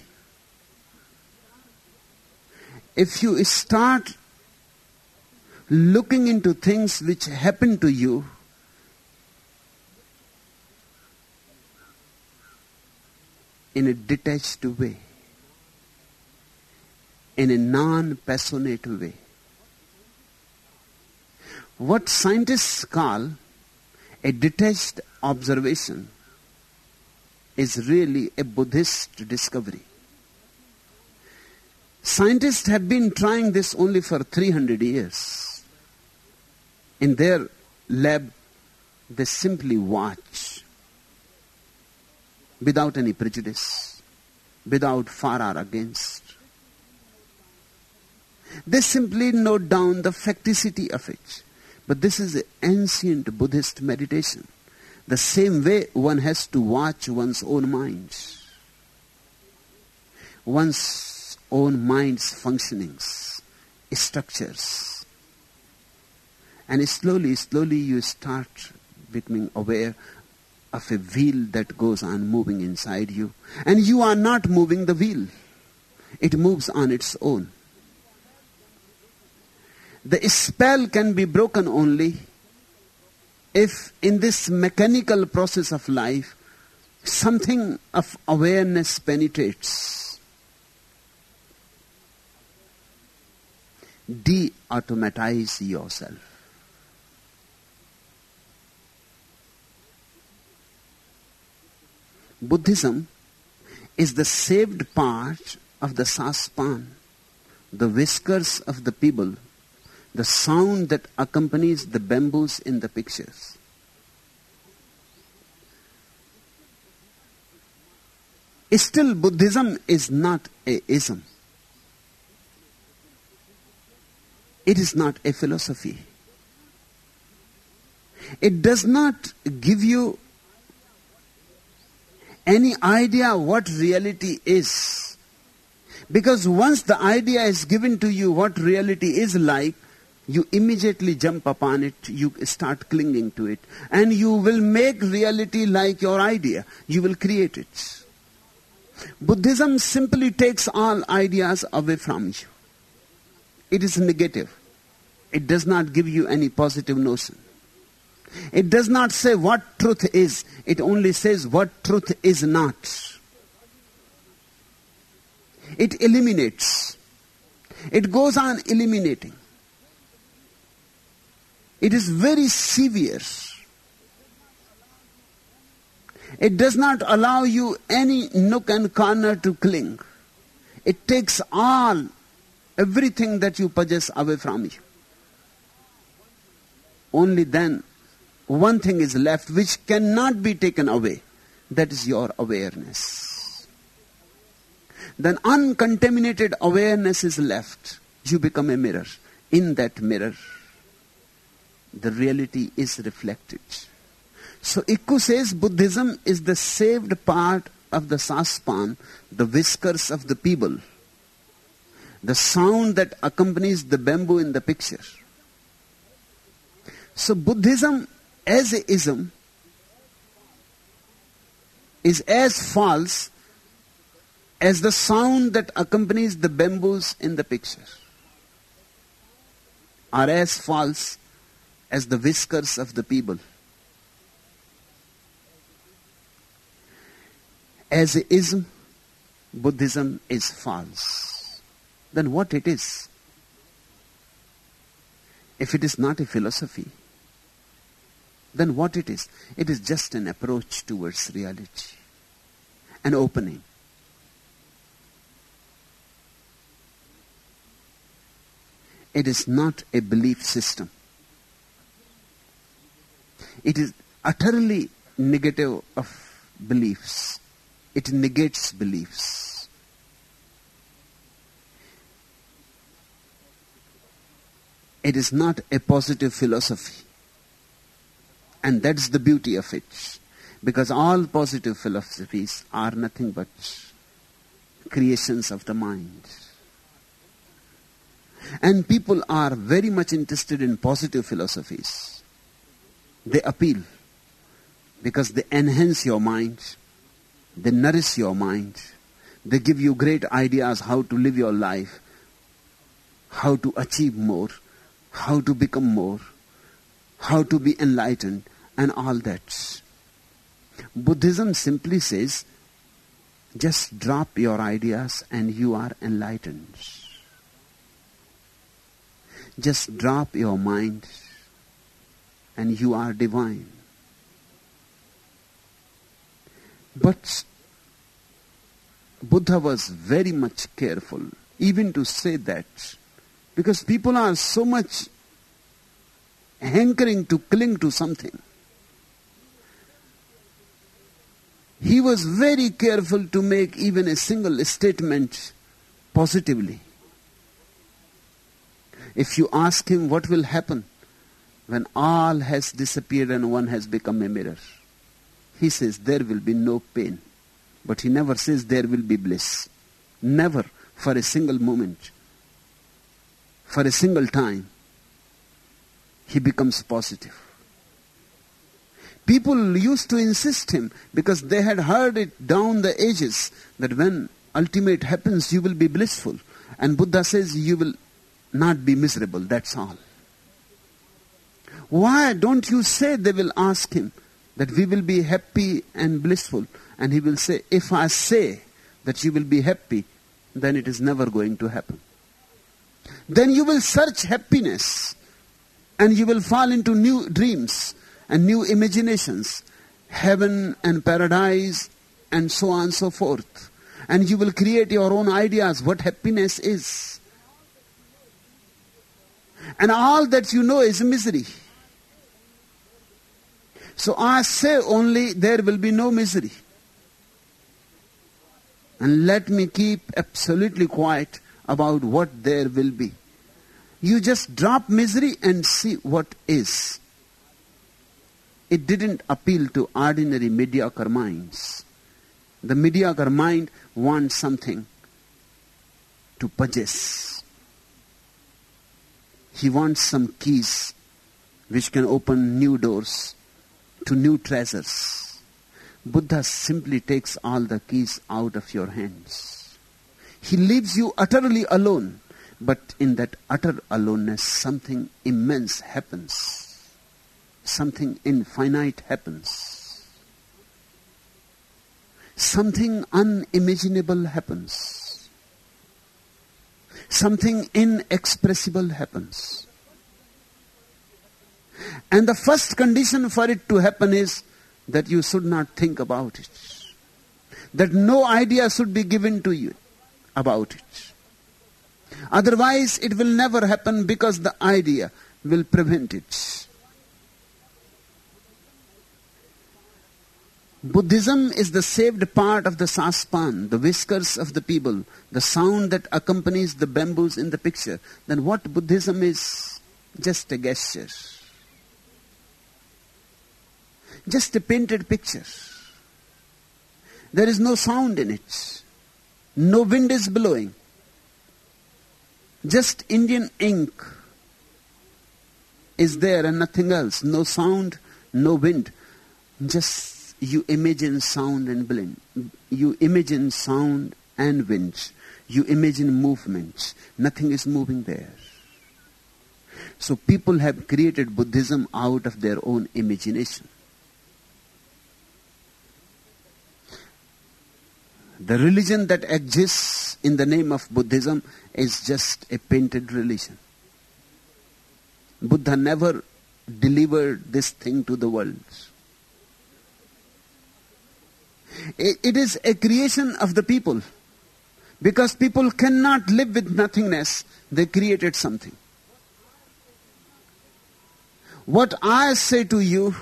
S4: if you start looking into things which happen to you in a detached way, in a non-passionate way. What scientists call a detached observation is really a Buddhist discovery. Scientists have been trying this only for three hundred years. In their lab, they simply watch without any prejudice, without for or against. They simply note down the facticity of it. But this is an ancient Buddhist meditation. The same way one has to watch one's own mind, one's own mind's functionings, structures. And slowly, slowly you start becoming aware of a wheel that goes on moving inside you. And you are not moving the wheel. It moves on its own. The spell can be broken only if in this mechanical process of life, something of awareness penetrates. De-automatize yourself. Buddhism is the saved part of the saucepan, the whiskers of the people, the sound that accompanies the bamboos in the pictures. Still, Buddhism is not a ism. It is not a philosophy. It does not give you any idea what reality is. Because once the idea is given to you what reality is like, you immediately jump upon it, you start clinging to it, and you will make reality like your idea. You will create it. Buddhism simply takes all ideas away from you. It is negative. It does not give you any positive notion. It does not say what truth is. It only says what truth is not. It eliminates. It goes on eliminating. It is very severe. It does not allow you any nook and corner to cling. It takes all, everything that you possess away from you. Only then, one thing is left which cannot be taken away. That is your awareness. Then uncontaminated awareness is left. You become a mirror. In that mirror, the reality is reflected. So Ikku says Buddhism is the saved part of the saucepan, the whiskers of the people, the sound that accompanies the bamboo in the picture. So Buddhism as a ism is as false as the sound that accompanies the bamboos in the picture, are as false as the whiskers of the people. As a ism, Buddhism is false. Then what it is? If it is not a philosophy, then what it is? It is just an approach towards reality, an opening. It is not a belief system. It is utterly negative of beliefs. It negates beliefs. It is not a positive philosophy. And that's the beauty of it. Because all positive philosophies are nothing but creations of the mind. And people are very much interested in positive philosophies. They appeal because they enhance your mind. They nourish your mind. They give you great ideas how to live your life, how to achieve more, how to become more, how to be enlightened, and all that. Buddhism simply says, just drop your ideas and you are enlightened. Just drop your mind and you are divine. But Buddha was very much careful even to say that, because people are so much hankering to cling to something. He was very careful to make even a single statement positively. If you ask him what will happen when all has disappeared and one has become a mirror, he says there will be no pain. But he never says there will be bliss. Never for a single moment. For a single time. He becomes positive. People used to insist him because they had heard it down the ages that when ultimate happens you will be blissful. And Buddha says you will not be miserable, that's all. Why don't you say, they will ask him, that we will be happy and blissful? And he will say, if I say that you will be happy, then it is never going to happen. Then you will search happiness and you will fall into new dreams and new imaginations, heaven and paradise and so on and so forth. And you will create your own ideas what happiness is. And all that you know is misery. So I say only there will be no misery. And let me keep absolutely quiet about what there will be. You just drop misery and see what is. It didn't appeal to ordinary mediocre minds. The mediocre mind wants something to possess. He wants some keys which can open new doors to new treasures. Buddha simply takes all the keys out of your hands. He leaves you utterly alone. But in that utter aloneness, something immense happens. Something infinite happens. Something unimaginable happens. Something inexpressible happens. And the first condition for it to happen is that you should not think about it. That no idea should be given to you about it. Otherwise, it will never happen because the idea will prevent it. Buddhism is the saved part of the saspan, the whiskers of the people, the sound that accompanies the bamboos in the picture. Then what Buddhism is? Just a gesture. Just a painted picture. There is no sound in it. No wind is blowing. Just Indian ink is there and nothing else. No sound, no wind. Just you imagine sound and wind. You imagine sound and wind. You imagine movement. Nothing is moving there. So people have created Buddhism out of their own imagination. The religion that exists in the name of Buddhism is just a painted religion. Buddha never delivered this thing to the world. It is a creation of the people. Because people cannot live with nothingness, they created something. What I say to you,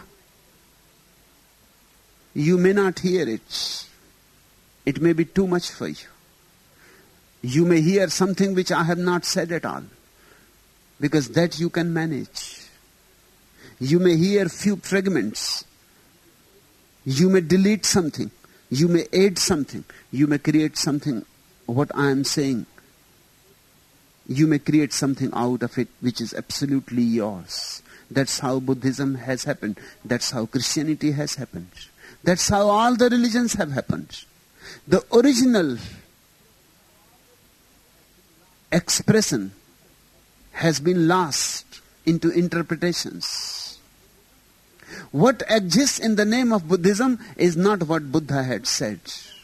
S4: you may not hear it. It may be too much for you. You may hear something which I have not said at all, because that you can manage. You may hear few fragments. You may delete something. You may add something. You may create something. What I am saying, you may create something out of it which is absolutely yours. That's how Buddhism has happened. That's how Christianity has happened. That's how all the religions have happened. The original expression has been lost into interpretations. What exists in the name of Buddhism is not what Buddha had said.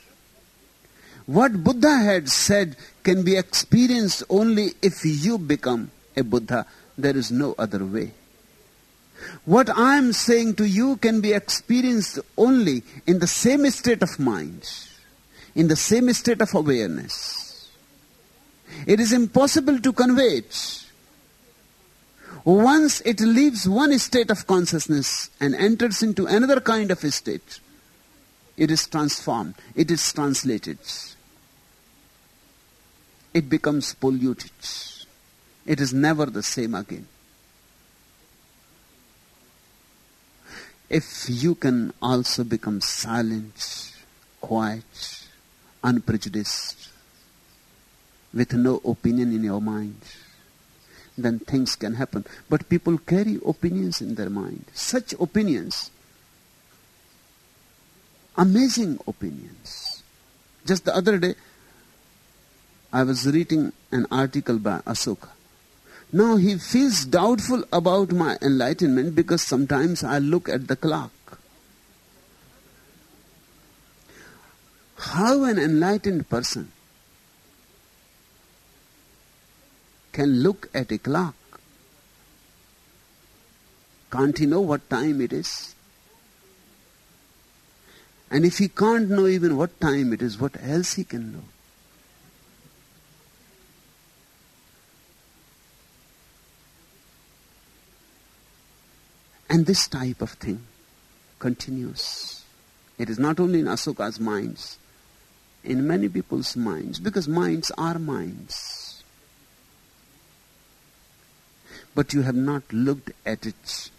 S4: What Buddha had said can be experienced only if you become a Buddha. There is no other way. What I am saying to you can be experienced only in the same state of mind, in the same state of awareness. It is impossible to convey it. Once it leaves one state of consciousness and enters into another kind of a state, it is transformed, it is translated. It becomes polluted. It is never the same again. If you can also become silent, quiet, unprejudiced, with no opinion in your mind, then things can happen. But people carry opinions in their mind. Such opinions, amazing opinions. Just the other day, I was reading an article by Ashoka. Now he feels doubtful about my enlightenment because sometimes I look at the clock. How an enlightened person can look at a clock? Can't he know what time it is? And if he can't know even what time it is, what else he can know? And this type of thing continues. It is not only in Ashoka's minds, in many people's minds, because minds are minds. But you have not looked at it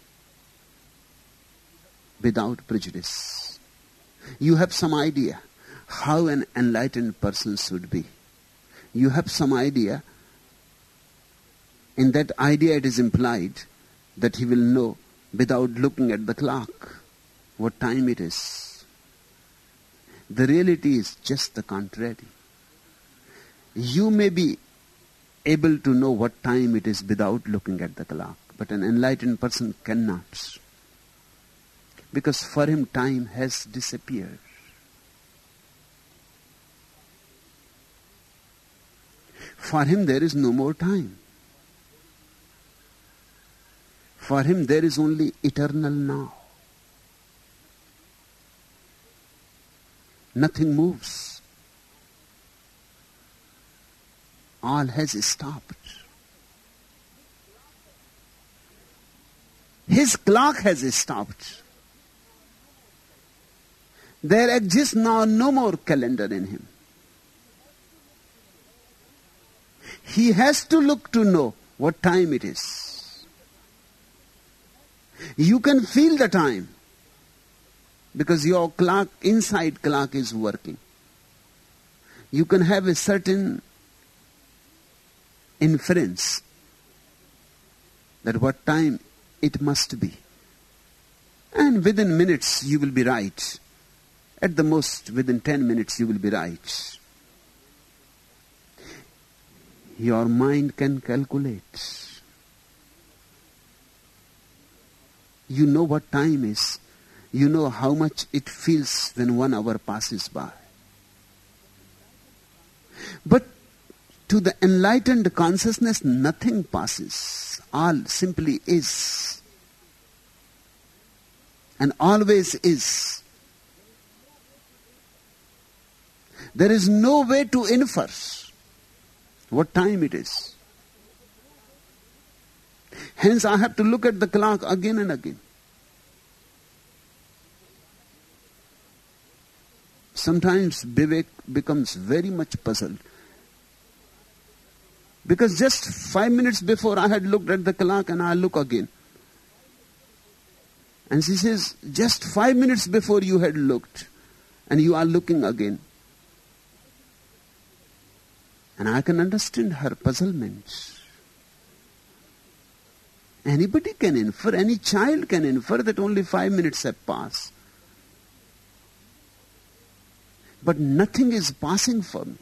S4: without prejudice. You have some idea how an enlightened person should be. You have some idea. In that idea it is implied that he will know without looking at the clock what time it is. The reality is just the contrary. You may be able to know what time it is without looking at the clock, but an enlightened person cannot. Because for him time has disappeared. For him there is no more time. For him there is only eternal now. Nothing moves. All has stopped. His clock has stopped. There exists now no more calendar in him. He has to look to know what time it is. You can feel the time because your clock, inside clock is working. You can have a certain inference that what time it must be. And within minutes you will be right. At the most, within ten minutes you will be right. Your mind can calculate. You know what time is. You know how much it feels when one hour passes by. But to the enlightened consciousness, nothing passes. All simply is. And always is. There is no way to infer what time it is. Hence I have to look at the clock again and again. Sometimes Vivek becomes very much puzzled. Because just five minutes before I had looked at the clock and I look again. And she says, just five minutes before you had looked and you are looking again. And I can understand her puzzlement. Anybody can infer, any child can infer that only five minutes have passed. But nothing is passing for me.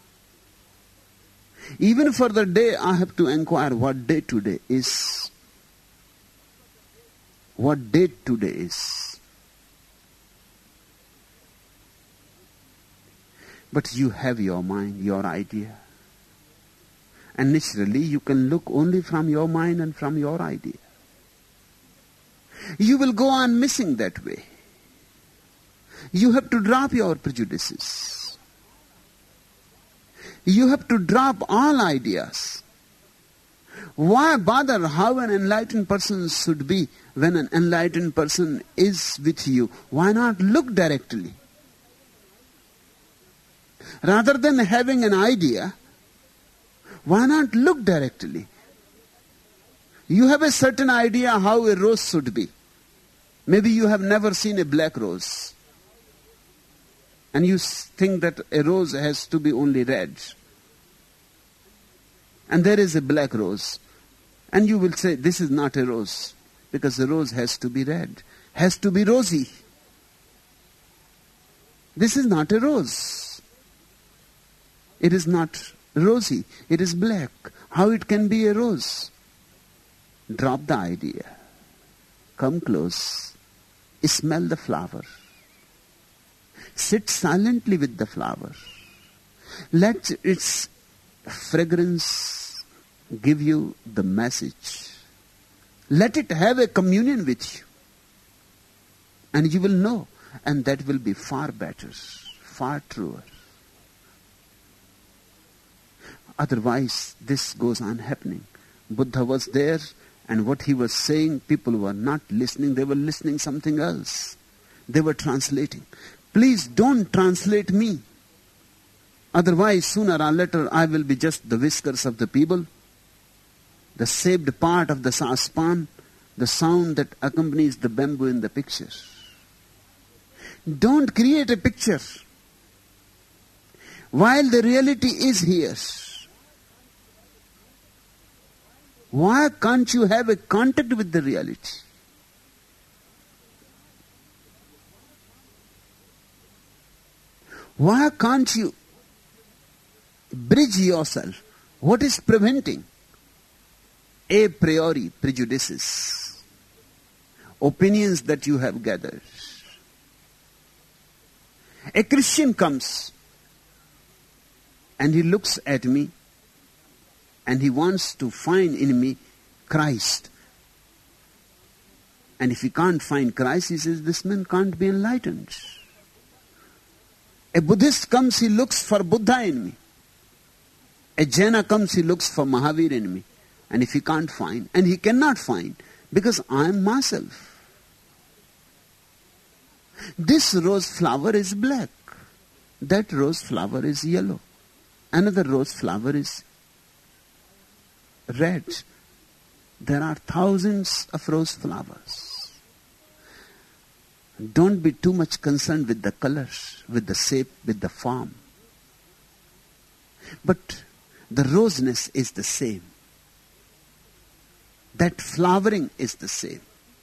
S4: Even for the day, I have to inquire what day today is. What date today is. But you have your mind, your idea. And naturally, you can look only from your mind and from your idea. You will go on missing that way. You have to drop your prejudices. You have to drop all ideas. Why bother how an enlightened person should be when an enlightened person is with you? Why not look directly? Rather than having an idea, why not look directly? You have a certain idea how a rose should be. Maybe you have never seen a black rose. And you think that a rose has to be only red. And there is a black rose. And you will say, this is not a rose. Because the rose has to be red. Has to be rosy. This is not a rose. It is not rosy. It is black. How it can be a rose? Drop the idea. Come close. Smell the flower. Sit silently with the flower. Let its fragrance give you the message. Let it have a communion with you. And you will know. And that will be far better, far truer. Otherwise, this goes on happening. Buddha was there, and what he was saying, people were not listening. They were listening something else. They were translating. Please don't translate me. Otherwise, sooner or later, I will be just the whiskers of the people, the saved part of the saucepan, the sound that accompanies the bamboo in the picture. Don't create a picture. While the reality is here, why can't you have a contact with the reality? Why can't you bridge yourself? What is preventing? A priori prejudices, opinions that you have gathered. A Christian comes and he looks at me and he wants to find in me Christ. And if he can't find Christ, he says, this man can't be enlightened. A Buddhist comes, he looks for Buddha in me. A Jaina comes, he looks for Mahavir in me. And if he can't find, and he cannot find, because I am myself. This rose flower is black. That rose flower is yellow. Another rose flower is red. There are thousands of rose flowers. Don't be too much concerned with the colors, with the shape, with the form. But the roseness is the same. That flowering is the same.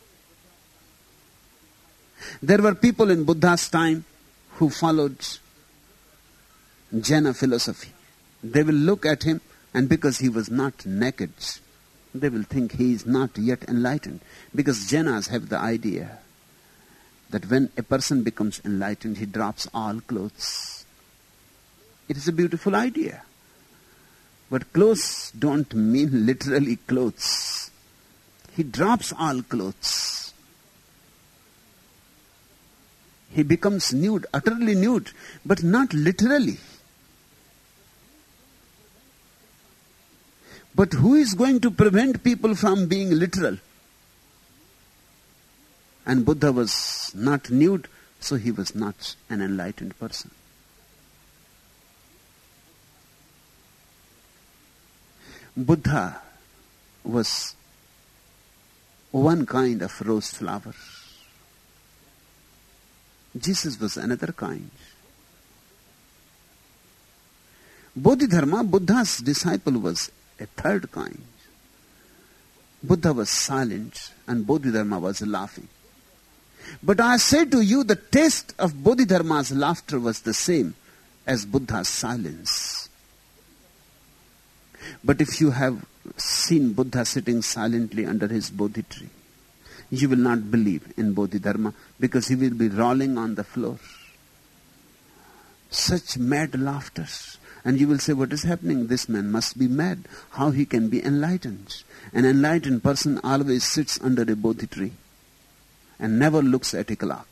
S4: There were people in Buddha's time who followed Jaina philosophy. They will look at him, and because he was not naked, they will think he is not yet enlightened. Because Jainas have the idea that when a person becomes enlightened, he drops all clothes. It is a beautiful idea. But clothes don't mean literally clothes. He drops all clothes. He becomes nude, utterly nude, but not literally. But who is going to prevent people from being literal? And Buddha was not nude, so he was not an enlightened person. Buddha was one kind of rose flower. Jesus was another kind. Bodhidharma, Buddha's disciple, was a third kind. Buddha was silent and Bodhidharma was laughing. But I say to you, the taste of Bodhidharma's laughter was the same as Buddha's silence. But if you have seen Buddha sitting silently under his Bodhi tree, you will not believe in Bodhidharma, because he will be rolling on the floor. Such mad laughter. And you will say, what is happening? This man must be mad. How he can be enlightened? An enlightened person always sits under a Bodhi tree and never looks at a clock.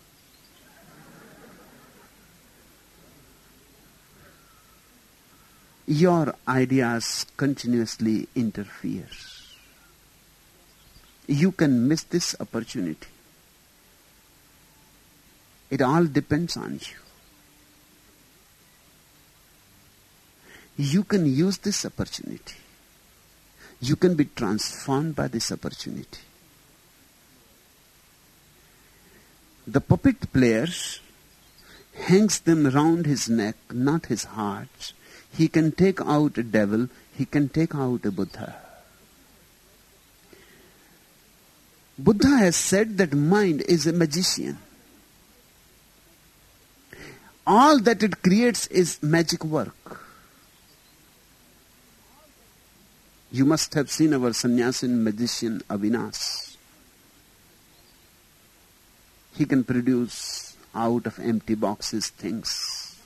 S4: Your ideas continuously interfere. You can miss this opportunity. It all depends on you. You can use this opportunity. You can be transformed by this opportunity. The puppet player hangs them round his neck, not his heart. He can take out a devil, he can take out a Buddha. Buddha has said that mind is a magician. All that it creates is magic work. You must have seen our sannyasin magician Avinash. He can produce out of empty boxes things.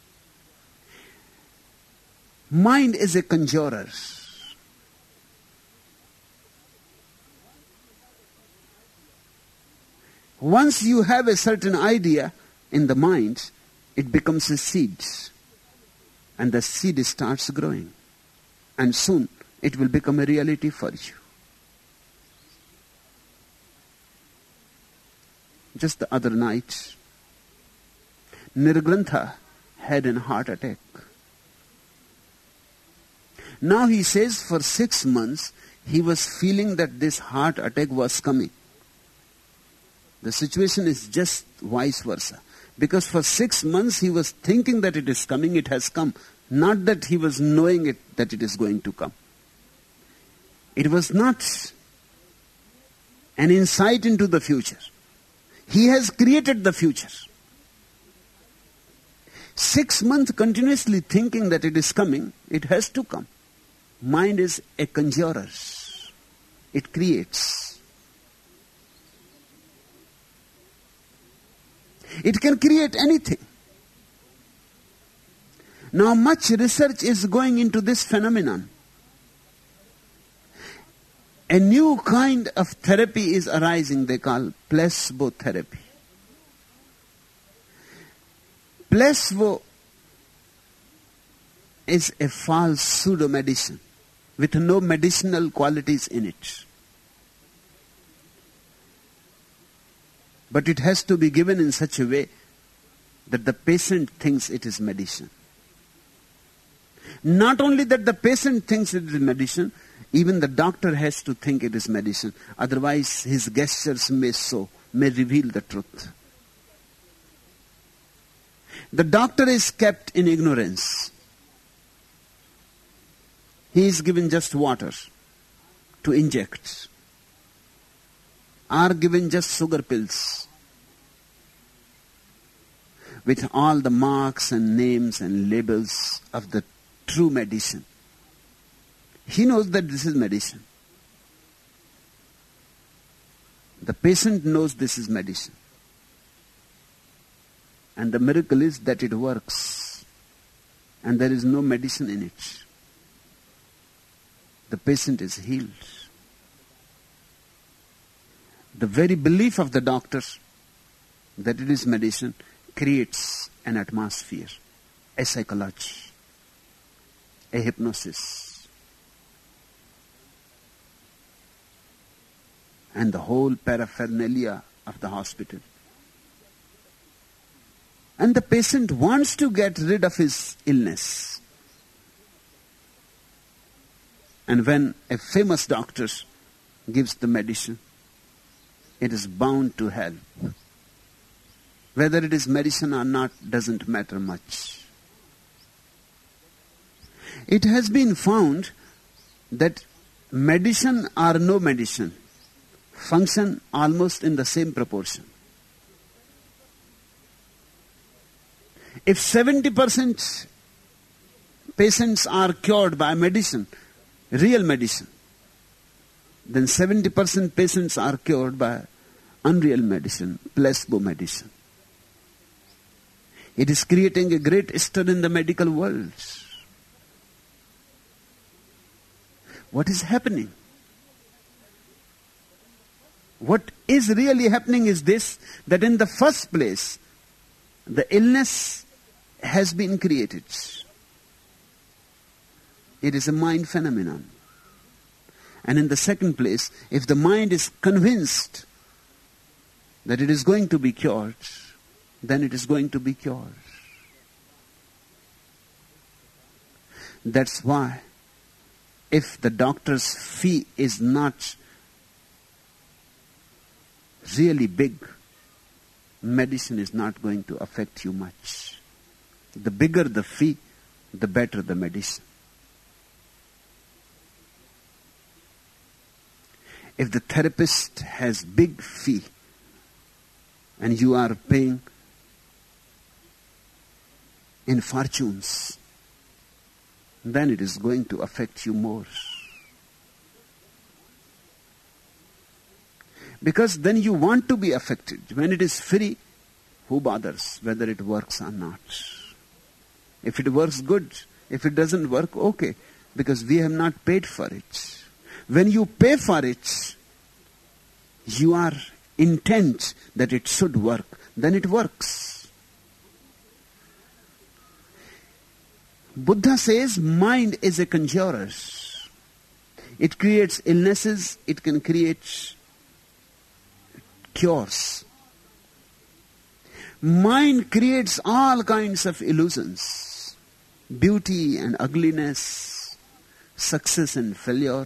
S4: Mind is a conjurer. Once you have a certain idea in the mind, it becomes a seed. And the seed starts growing. And soon it will become a reality for you. Just the other night, Nirgrantha had a heart attack. Now he says for six months he was feeling that this heart attack was coming. The situation is just vice versa. Because for six months he was thinking that it is coming, it has come. Not that he was knowing it, that it is going to come. It was not an insight into the future. He has created the future. Six months continuously thinking that it is coming, it has to come. Mind is a conjurer. It creates. It can create anything. Now much research is going into this phenomenon. A new kind of therapy is arising, they call placebo therapy. Placebo is a false pseudo-medicine with no medicinal qualities in it. But it has to be given in such a way that the patient thinks it is medicine. Not only that the patient thinks it is medicine, even the doctor has to think it is medicine. Otherwise, his gestures may so, may reveal the truth. The doctor is kept in ignorance. He is given just water to inject, or given just sugar pills with all the marks and names and labels of the true medicine. He knows that this is medicine. The patient knows this is medicine. And the miracle is that it works. And there is no medicine in it. The patient is healed. The very belief of the doctor that it is medicine creates an atmosphere, a psychology, a hypnosis. And the whole paraphernalia of the hospital. And the patient wants to get rid of his illness. And when a famous doctor gives the medicine, it is bound to help. Whether it is medicine or not doesn't matter much. It has been found that medicine or no medicine function almost in the same proportion. If seventy percent patients are cured by medicine, real medicine, then seventy percent patients are cured by unreal medicine, placebo medicine. It is creating a great stir in the medical world. What is happening? What is really happening is this, that in the first place, the illness has been created. It is a mind phenomenon. And in the second place, if the mind is convinced that it is going to be cured, then it is going to be cured. That's why, if the doctor's fee is not really big, medicine is not going to affect you much. The bigger the fee, the better the medicine. If the therapist has big fee and you are paying in fortunes, then it is going to affect you more. Because then you want to be affected. When it is free, who bothers whether it works or not? If it works, good. If it doesn't work, okay. Because we have not paid for it. When you pay for it, you are intent that it should work. Then it works. Buddha says mind is a conjurer. It creates illnesses, it can create cures. Mind creates all kinds of illusions. Beauty and ugliness, success and failure,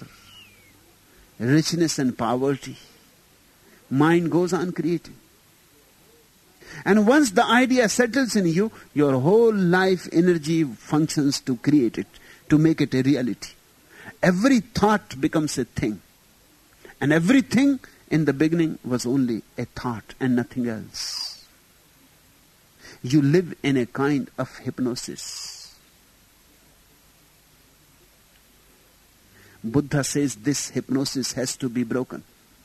S4: richness and poverty. Mind goes on creating. And once the idea settles in you, your whole life energy functions to create it, to make it a reality. Every thought becomes a thing. And everything in the beginning was only a thought and nothing else. You live in a kind of hypnosis. Buddha says this hypnosis has to be broken.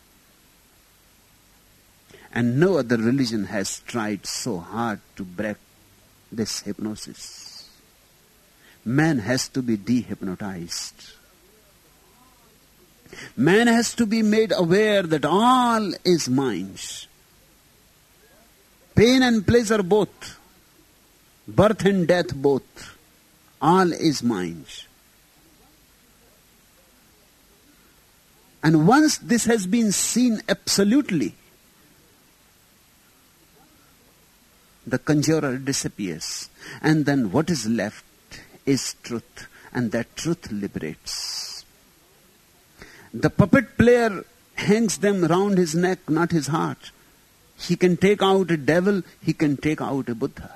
S4: And no other religion has tried so hard to break this hypnosis. Man has to be dehypnotized. Man has to be made aware that all is mind. Pain and pleasure both. Birth and death both. All is mind. And once this has been seen absolutely, the conjurer disappears. And then what is left is truth. And that truth liberates. The puppet player hangs them round his neck, not his heart. He can take out a devil, he can take out a Buddha.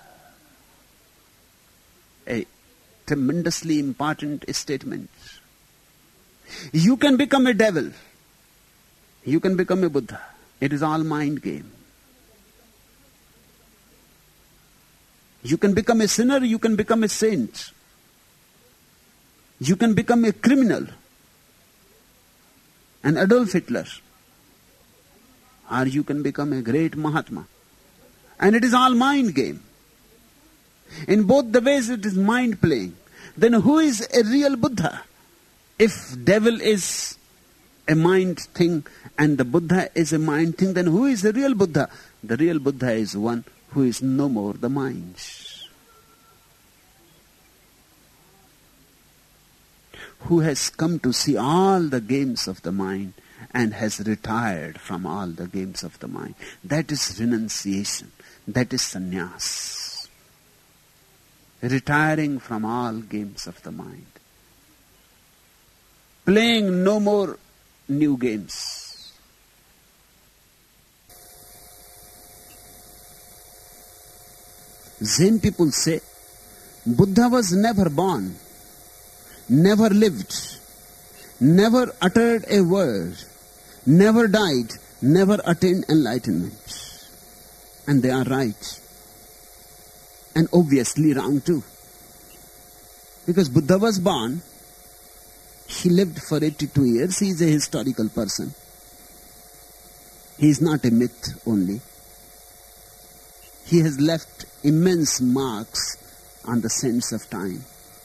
S4: A tremendously important statement. You can become a devil. You can become a Buddha. It is all mind game. You can become a sinner, you can become a saint. You can become a criminal, an Adolf Hitler. Or you can become a great Mahatma. And it is all mind game. In both the ways it is mind playing. Then who is a real Buddha? If devil is a mind thing and the Buddha is a mind thing, then who is the real Buddha? The real Buddha is one who is no more the mind. Who has come to see all the games of the mind and has retired from all the games of the mind. That is renunciation. That is sannyas. Retiring from all games of the mind. Playing no more new games. Zen people say, Buddha was never born, never lived, never uttered a word, never died, never attained enlightenment. And they are right. And obviously wrong too. Because Buddha was born, he lived for eighty-two years, he is a historical person. He is not a myth only. He has left immense marks on the sands of time.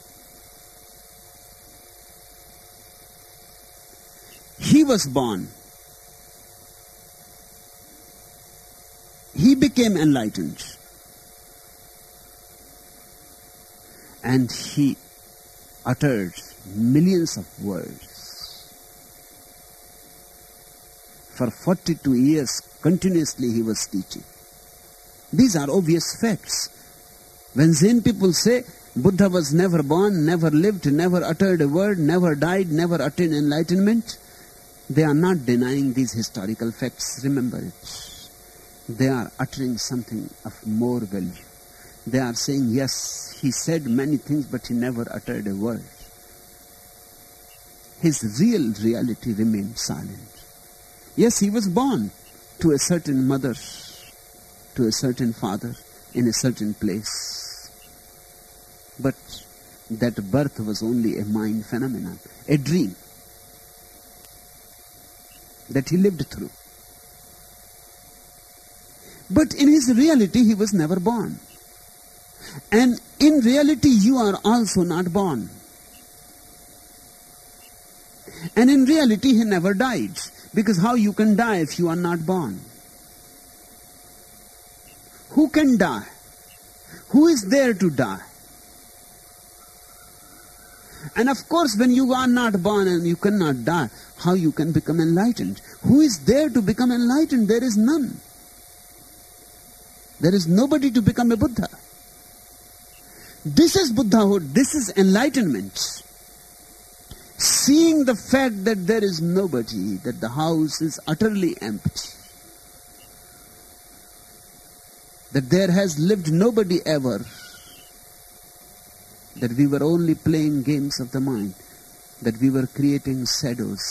S4: He was born. He became enlightened. And he uttered millions of words. For forty-two years, continuously he was teaching. These are obvious facts. When Zen people say, Buddha was never born, never lived, never uttered a word, never died, never attained enlightenment, they are not denying these historical facts. Remember it. They are uttering something of more value. They are saying, yes, he said many things, but he never uttered a word. His real reality remained silent. Yes, he was born to a certain mother, to a certain father, in a certain place. But that birth was only a mind phenomenon, a dream that he lived through. But in his reality, he was never born. And in reality, you are also not born. And in reality, he never died. Because how you can die if you are not born? Who can die? Who is there to die? And of course, when you are not born and you cannot die, how you can become enlightened? Who is there to become enlightened? There is none. There is nobody to become a Buddha. This is Buddhahood. This is enlightenment. Seeing the fact that there is nobody, that the house is utterly empty. that there has lived nobody ever, that we were only playing games of the mind, that we were creating shadows,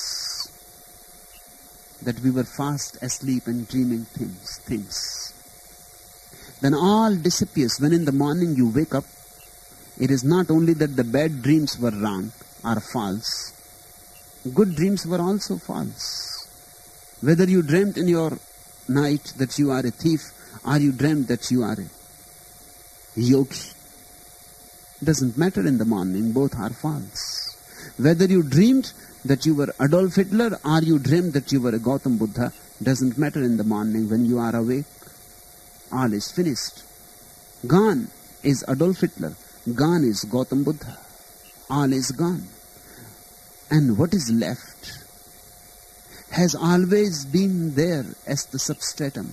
S4: that we were fast asleep and dreaming things, things. Then all disappears. When in the morning you wake up, it is not only that the bad dreams were wrong or false, good dreams were also false. Whether you dreamt in your night that you are a thief or you dreamt that you are a yogi, doesn't matter in the morning, both are false. Whether you dreamed that you were Adolf Hitler or you dreamed that you were a Gautam Buddha, doesn't matter in the morning. When you are awake, all is finished. Gone is Adolf Hitler. Gone is Gautam Buddha. All is gone. And what is left has always been there as the substratum.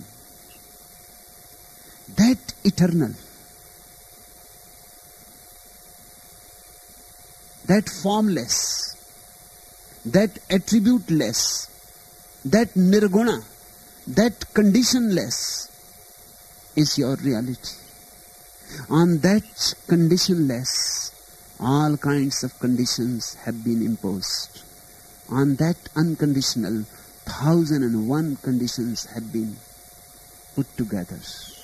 S4: That eternal, that formless, that attributeless, that nirguna, that conditionless is your reality. On that conditionless, all kinds of conditions have been imposed. On that unconditional, thousand and one conditions have been put together.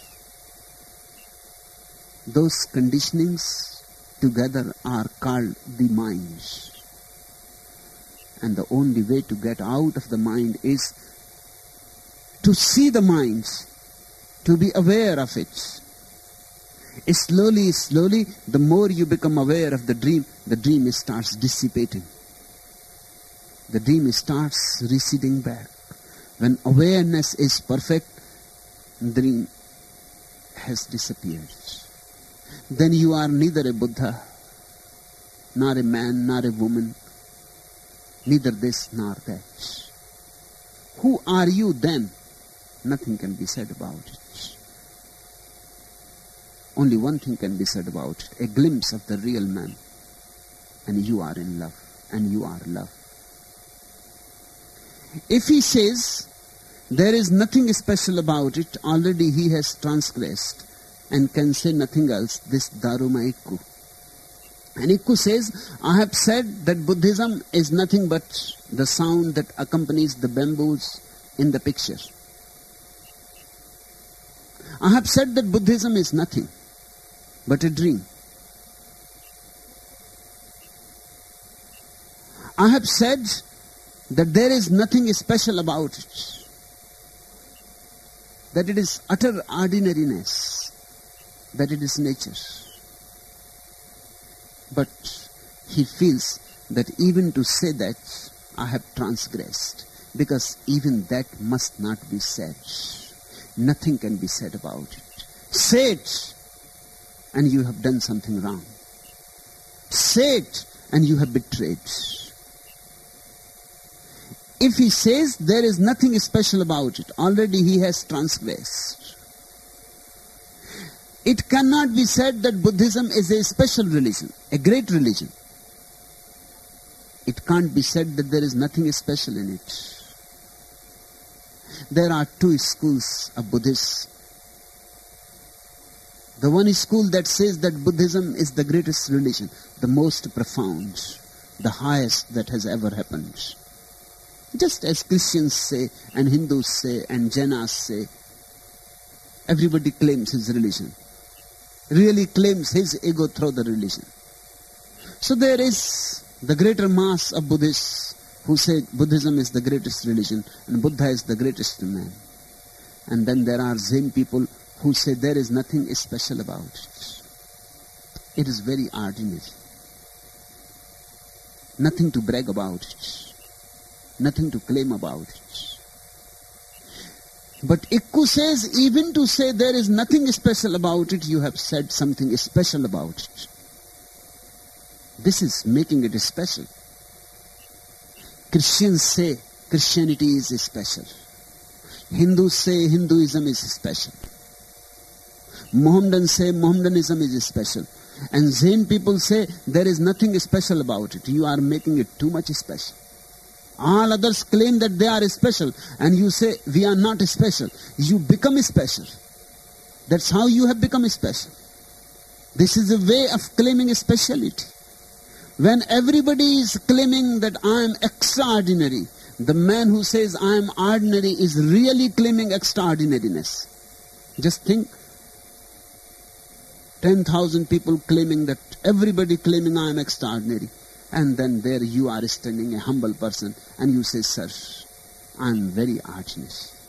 S4: Those conditionings together are called the mind. And the only way to get out of the mind is to see the mind, to be aware of it. Slowly, slowly, the more you become aware of the dream, the dream starts dissipating. The dream starts receding back. When awareness is perfect, the dream has disappeared. Then you are neither a Buddha, nor a man, nor a woman, neither this nor that. Who are you then? Nothing can be said about it. Only one thing can be said about it, a glimpse of the real man. And you are in love, and you are love. If he says there is nothing special about it, already he has transgressed and can say nothing else, this Daruma Ikku. And Ikku says, I have said that Buddhism is nothing but the sound that accompanies the bamboos in the picture. I have said that Buddhism is nothing but a dream. I have said that there is nothing special about it, that it is utter ordinariness, that it is nature. But he feels that even to say that, I have transgressed, because even that must not be said. Nothing can be said about it. Say it, and you have done something wrong. Say it, and you have betrayed. If he says there is nothing special about it, already he has transgressed. It cannot be said that Buddhism is a special religion, a great religion. It can't be said that there is nothing special in it. There are two schools of Buddhists. The one school that says that Buddhism is the greatest religion, the most profound, the highest that has ever happened. Just as Christians say, and Hindus say, and Jainas say, everybody claims his religion. Really claims his ego through the religion. So there is the greater mass of Buddhists who say Buddhism is the greatest religion and Buddha is the greatest man. And then there are Zen people who say there is nothing special about it. It is very ordinary. Nothing to brag about it. Nothing to claim about it. But Ikku says, even to say there is nothing special about it, you have said something special about it. This is making it special. Christians say Christianity is special. Hindus say Hinduism is special. Mohammedans say Mohammedanism is special. And Zen people say there is nothing special about it. You are making it too much special. All others claim that they are special, and you say we are not special. You become special. That's how you have become special. This is a way of claiming a speciality. When everybody is claiming that I am extraordinary, the man who says I am ordinary is really claiming extraordinariness. Just think, ten thousand people claiming that, everybody claiming I am extraordinary. And then there you are standing, a humble person, and you say, sir, I am very ordinary.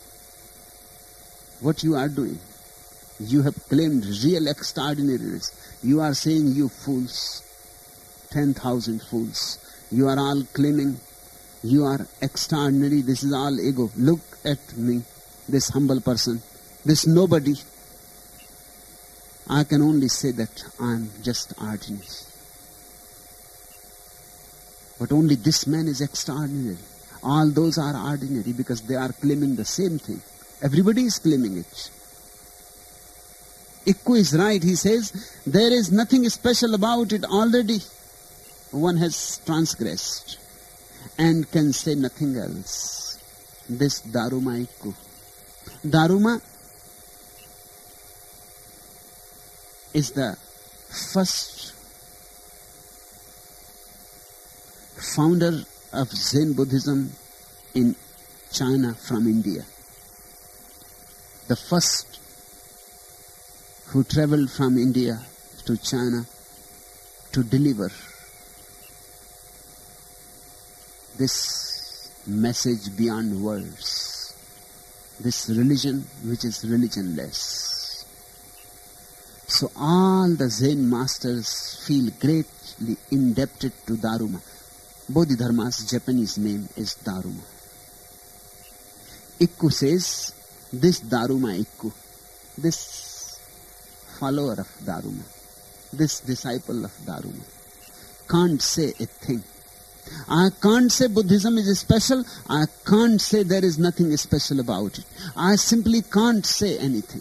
S4: What you are doing? You have claimed real extraordinariness. You are saying, you fools, ten thousand fools, you are all claiming you are extraordinary. This is all ego. Look at me, this humble person, this nobody. I can only say that I am just ordinary. But only this man is extraordinary. All those are ordinary because they are claiming the same thing. Everybody is claiming it. Ikku is right. He says, there is nothing special about it already. One has transgressed and can say nothing else. This Daruma Ikku. Daruma is the first founder of Zen Buddhism in China from India. The first who traveled from India to China to deliver this message beyond words, this religion which is religionless. So all the Zen masters feel greatly indebted to Daruma. Bodhidharma's Japanese name is Daruma. Ikku says, this Daruma Ikku, this follower of Daruma, this disciple of Daruma, can't say a thing. I can't say Buddhism is special. I can't say there is nothing special about it. I simply can't say anything.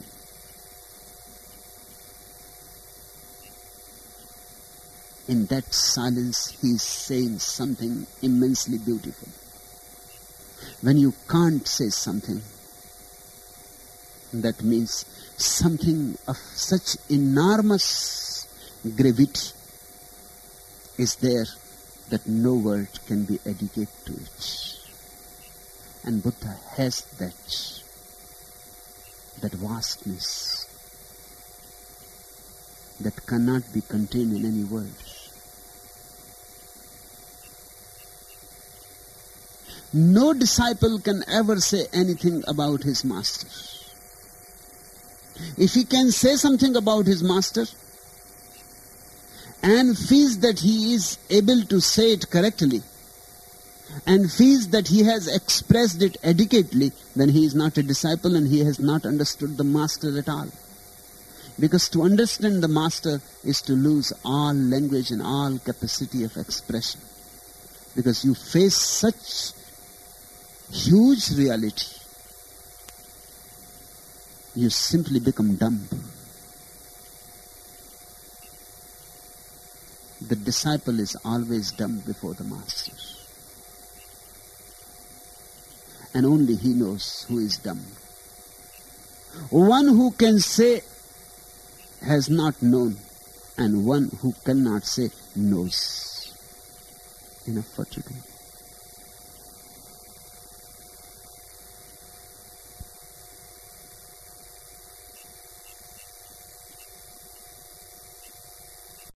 S4: In that silence, he is saying something immensely beautiful. When you can't say something, that means something of such enormous gravity is there that no word can be adequate to it. And Buddha has that, that vastness that cannot be contained in any word. No disciple can ever say anything about his master. If he can say something about his master and feels that he is able to say it correctly and feels that he has expressed it adequately, then he is not a disciple and he has not understood the master at all. Because to understand the master is to lose all language and all capacity of expression. Because you face such huge reality, you simply become dumb. The disciple is always dumb before the master. And only he knows who is dumb. One who can say has not known, and one who cannot say knows. Enough for today.